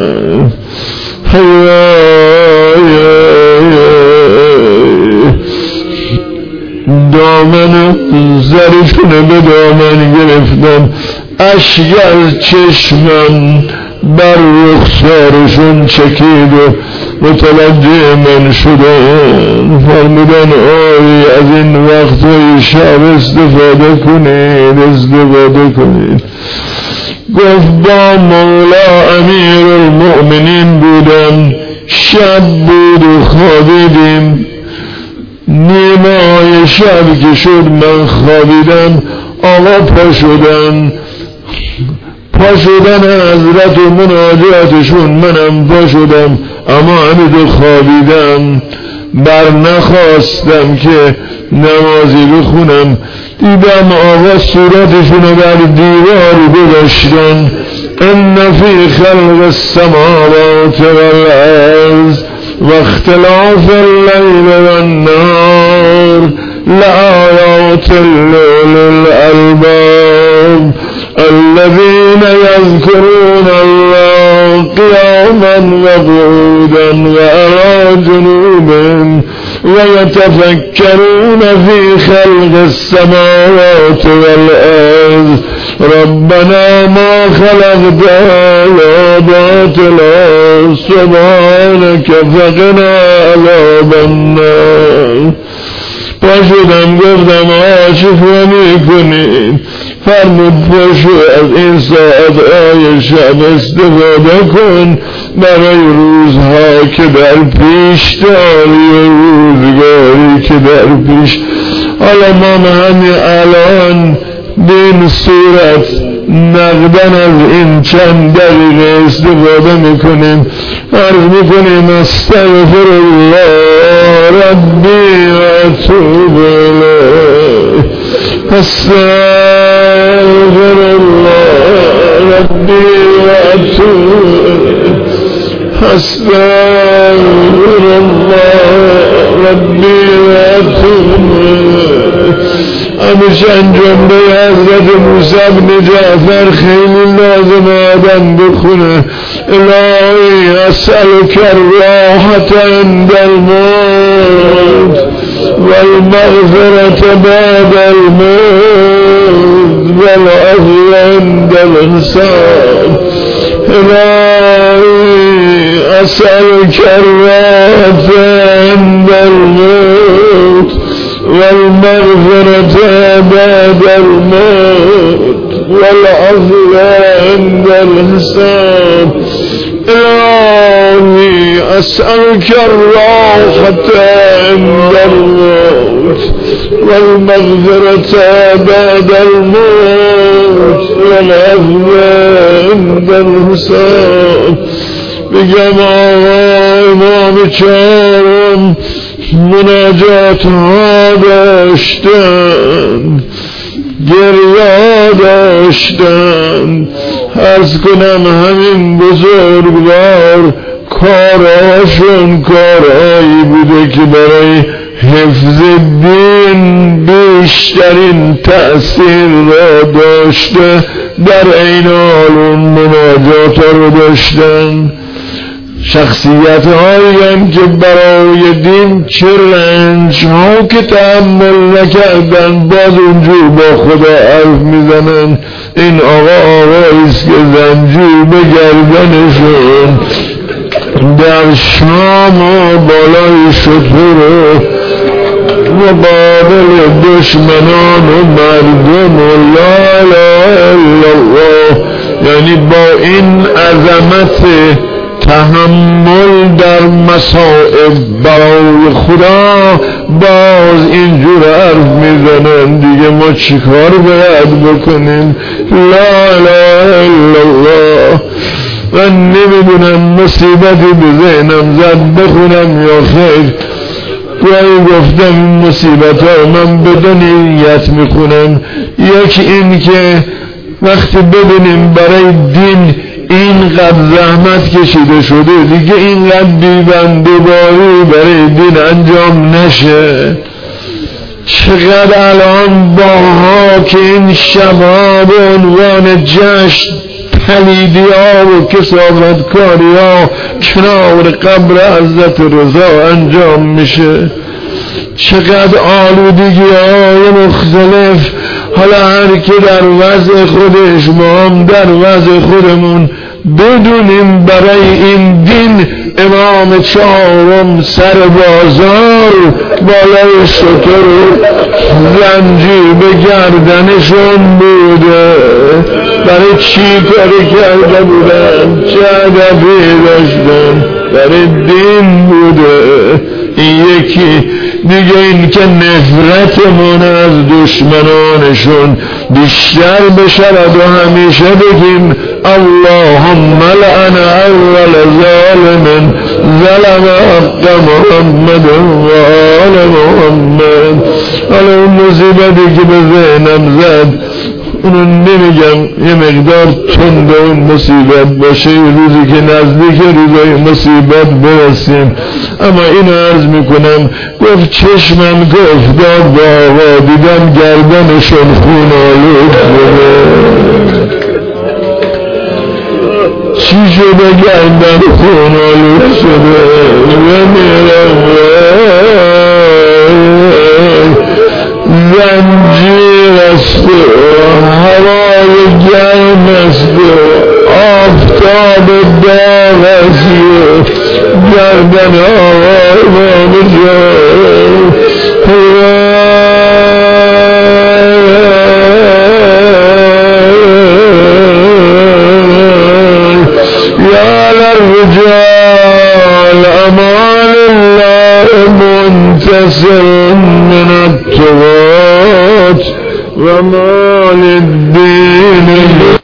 دامن زرشونه به دامن گرفتم، اشک از چشمم بر رخسارشون چکید و متوجه من شدن. فرمودن آی از این وقتهای شب استفاده کنید. گفت با مولا امیر المؤمنین بودم، شب بود و خوابیدیم. نیمه شب که شد من خوابیدم، آقا پا شدن حضرت و مناجاتشون، منم پا شدم، اما همین خوابیدم. بر نخواستم که نمازی بخونم. دیدم آقا صورتشون در دیوار گذاشتن. ان فی خلق السماوات والارض و اختلاف اللیل والنهار لآیات لأولی الألباب الذين يذكرون الله قياما وقعودا وعلى جنوبهم ويتفكرون في خلق السماوات والأرض ربنا ما خلقت هذا باطلا سبحانك فقنا عذاب النار. پاشدم گفتم شکر میکنید؟ فرمود پاشو از این ساعتهای شب استفاده کن برای روزها که در پیش داری و روزگاری که در پیش. حالا ما همین الان به این صورت نقدن از این چند دقیقه استفاده میکنیم. عرض میکنیم استغفر الله ربی و اتوب الیه، استغفر الله ربی و اتوب الیه، استغفر الله ربی و اتوب الیه. میشن جمله حضرت موسی بن جعفر خیلی لازم آدم بخونه الهی اسألک الراحة عند الموت والمغفرة بعد الموت والعفو عند الحساب الهی اسألک الراحة عند الموت والمغفرة بعد الموت والعفو عند الحساب إلهي أسألك الراحة عند الموت والمغفرة بعد الموت والعفو عند الحساب بگم امام چهارم مناجات ها داشتن گریه داشتن عرض کنم همین بزرگوار کاراشون کارهایی بوده که برای حفظ دین بیشترین تأثیر را داشته در این حال اون مناجات رو داشتن شخصیت هایی هم که برای دین چه رنج ها که تحمل نکردن باز اونجور با خدا حرف میزنن این آقاییست که زنجیر به گردنشون در شام و بالای شطور مقابل دشمنان و مردم و لا اله الا الله یعنی با این عظمت تحمل در مصائب برای خدا باز اینجور حرف میزنن دیگه ما چیکار باید بکنیم لا اله الا الله من نمیدونم مصیبتی به ذهنم زد بخونم یا خیر گاهی گفتم این مصیبت ها من بدون نیت میخونم یکی این که وقتی ببینیم برای دین اینقدر زحمت کشیده شده دیگه اینقدر بیبنده‌باری برای دین انجام نشه چقدر الان باها که این شبها به عنوان جشن پلیدی ها و کثافتکاری ها کنار قبر حضرت رضا انجام میشه چقدر آلودگی های مختلف حالا هر که در وضع خودش ما هم در وضع خودمون بدونیم برای این دین امام چهارم سر بازار بالای شتر زنجیر به گردنشون بوده برای چی کاری کرده بودن چه هدفی داشتن برای دین بوده این یکی دیگه این که نفرتمون از دشمنانشون بیشتر بشود و همیشه بگیم اللهم لعن اول ظالم ظلم حق محمد و آل محمد حالا اون مصیبتی که به ذهنم زد اونو نمیگم یه مقدار تند اون مصیبت باشه یه روزی که نزدیک روزای مصیبت برسیم اما اینو عرض میکنم گفت چشمم گفت داد با آقا دیدم گردنشون خون آلود بوده چی شده گردن خون آلود شده زنجیر است هوای گرم است آفتاب داغ است گردن آقای یا للرجال امان الله منتصر من التوات وما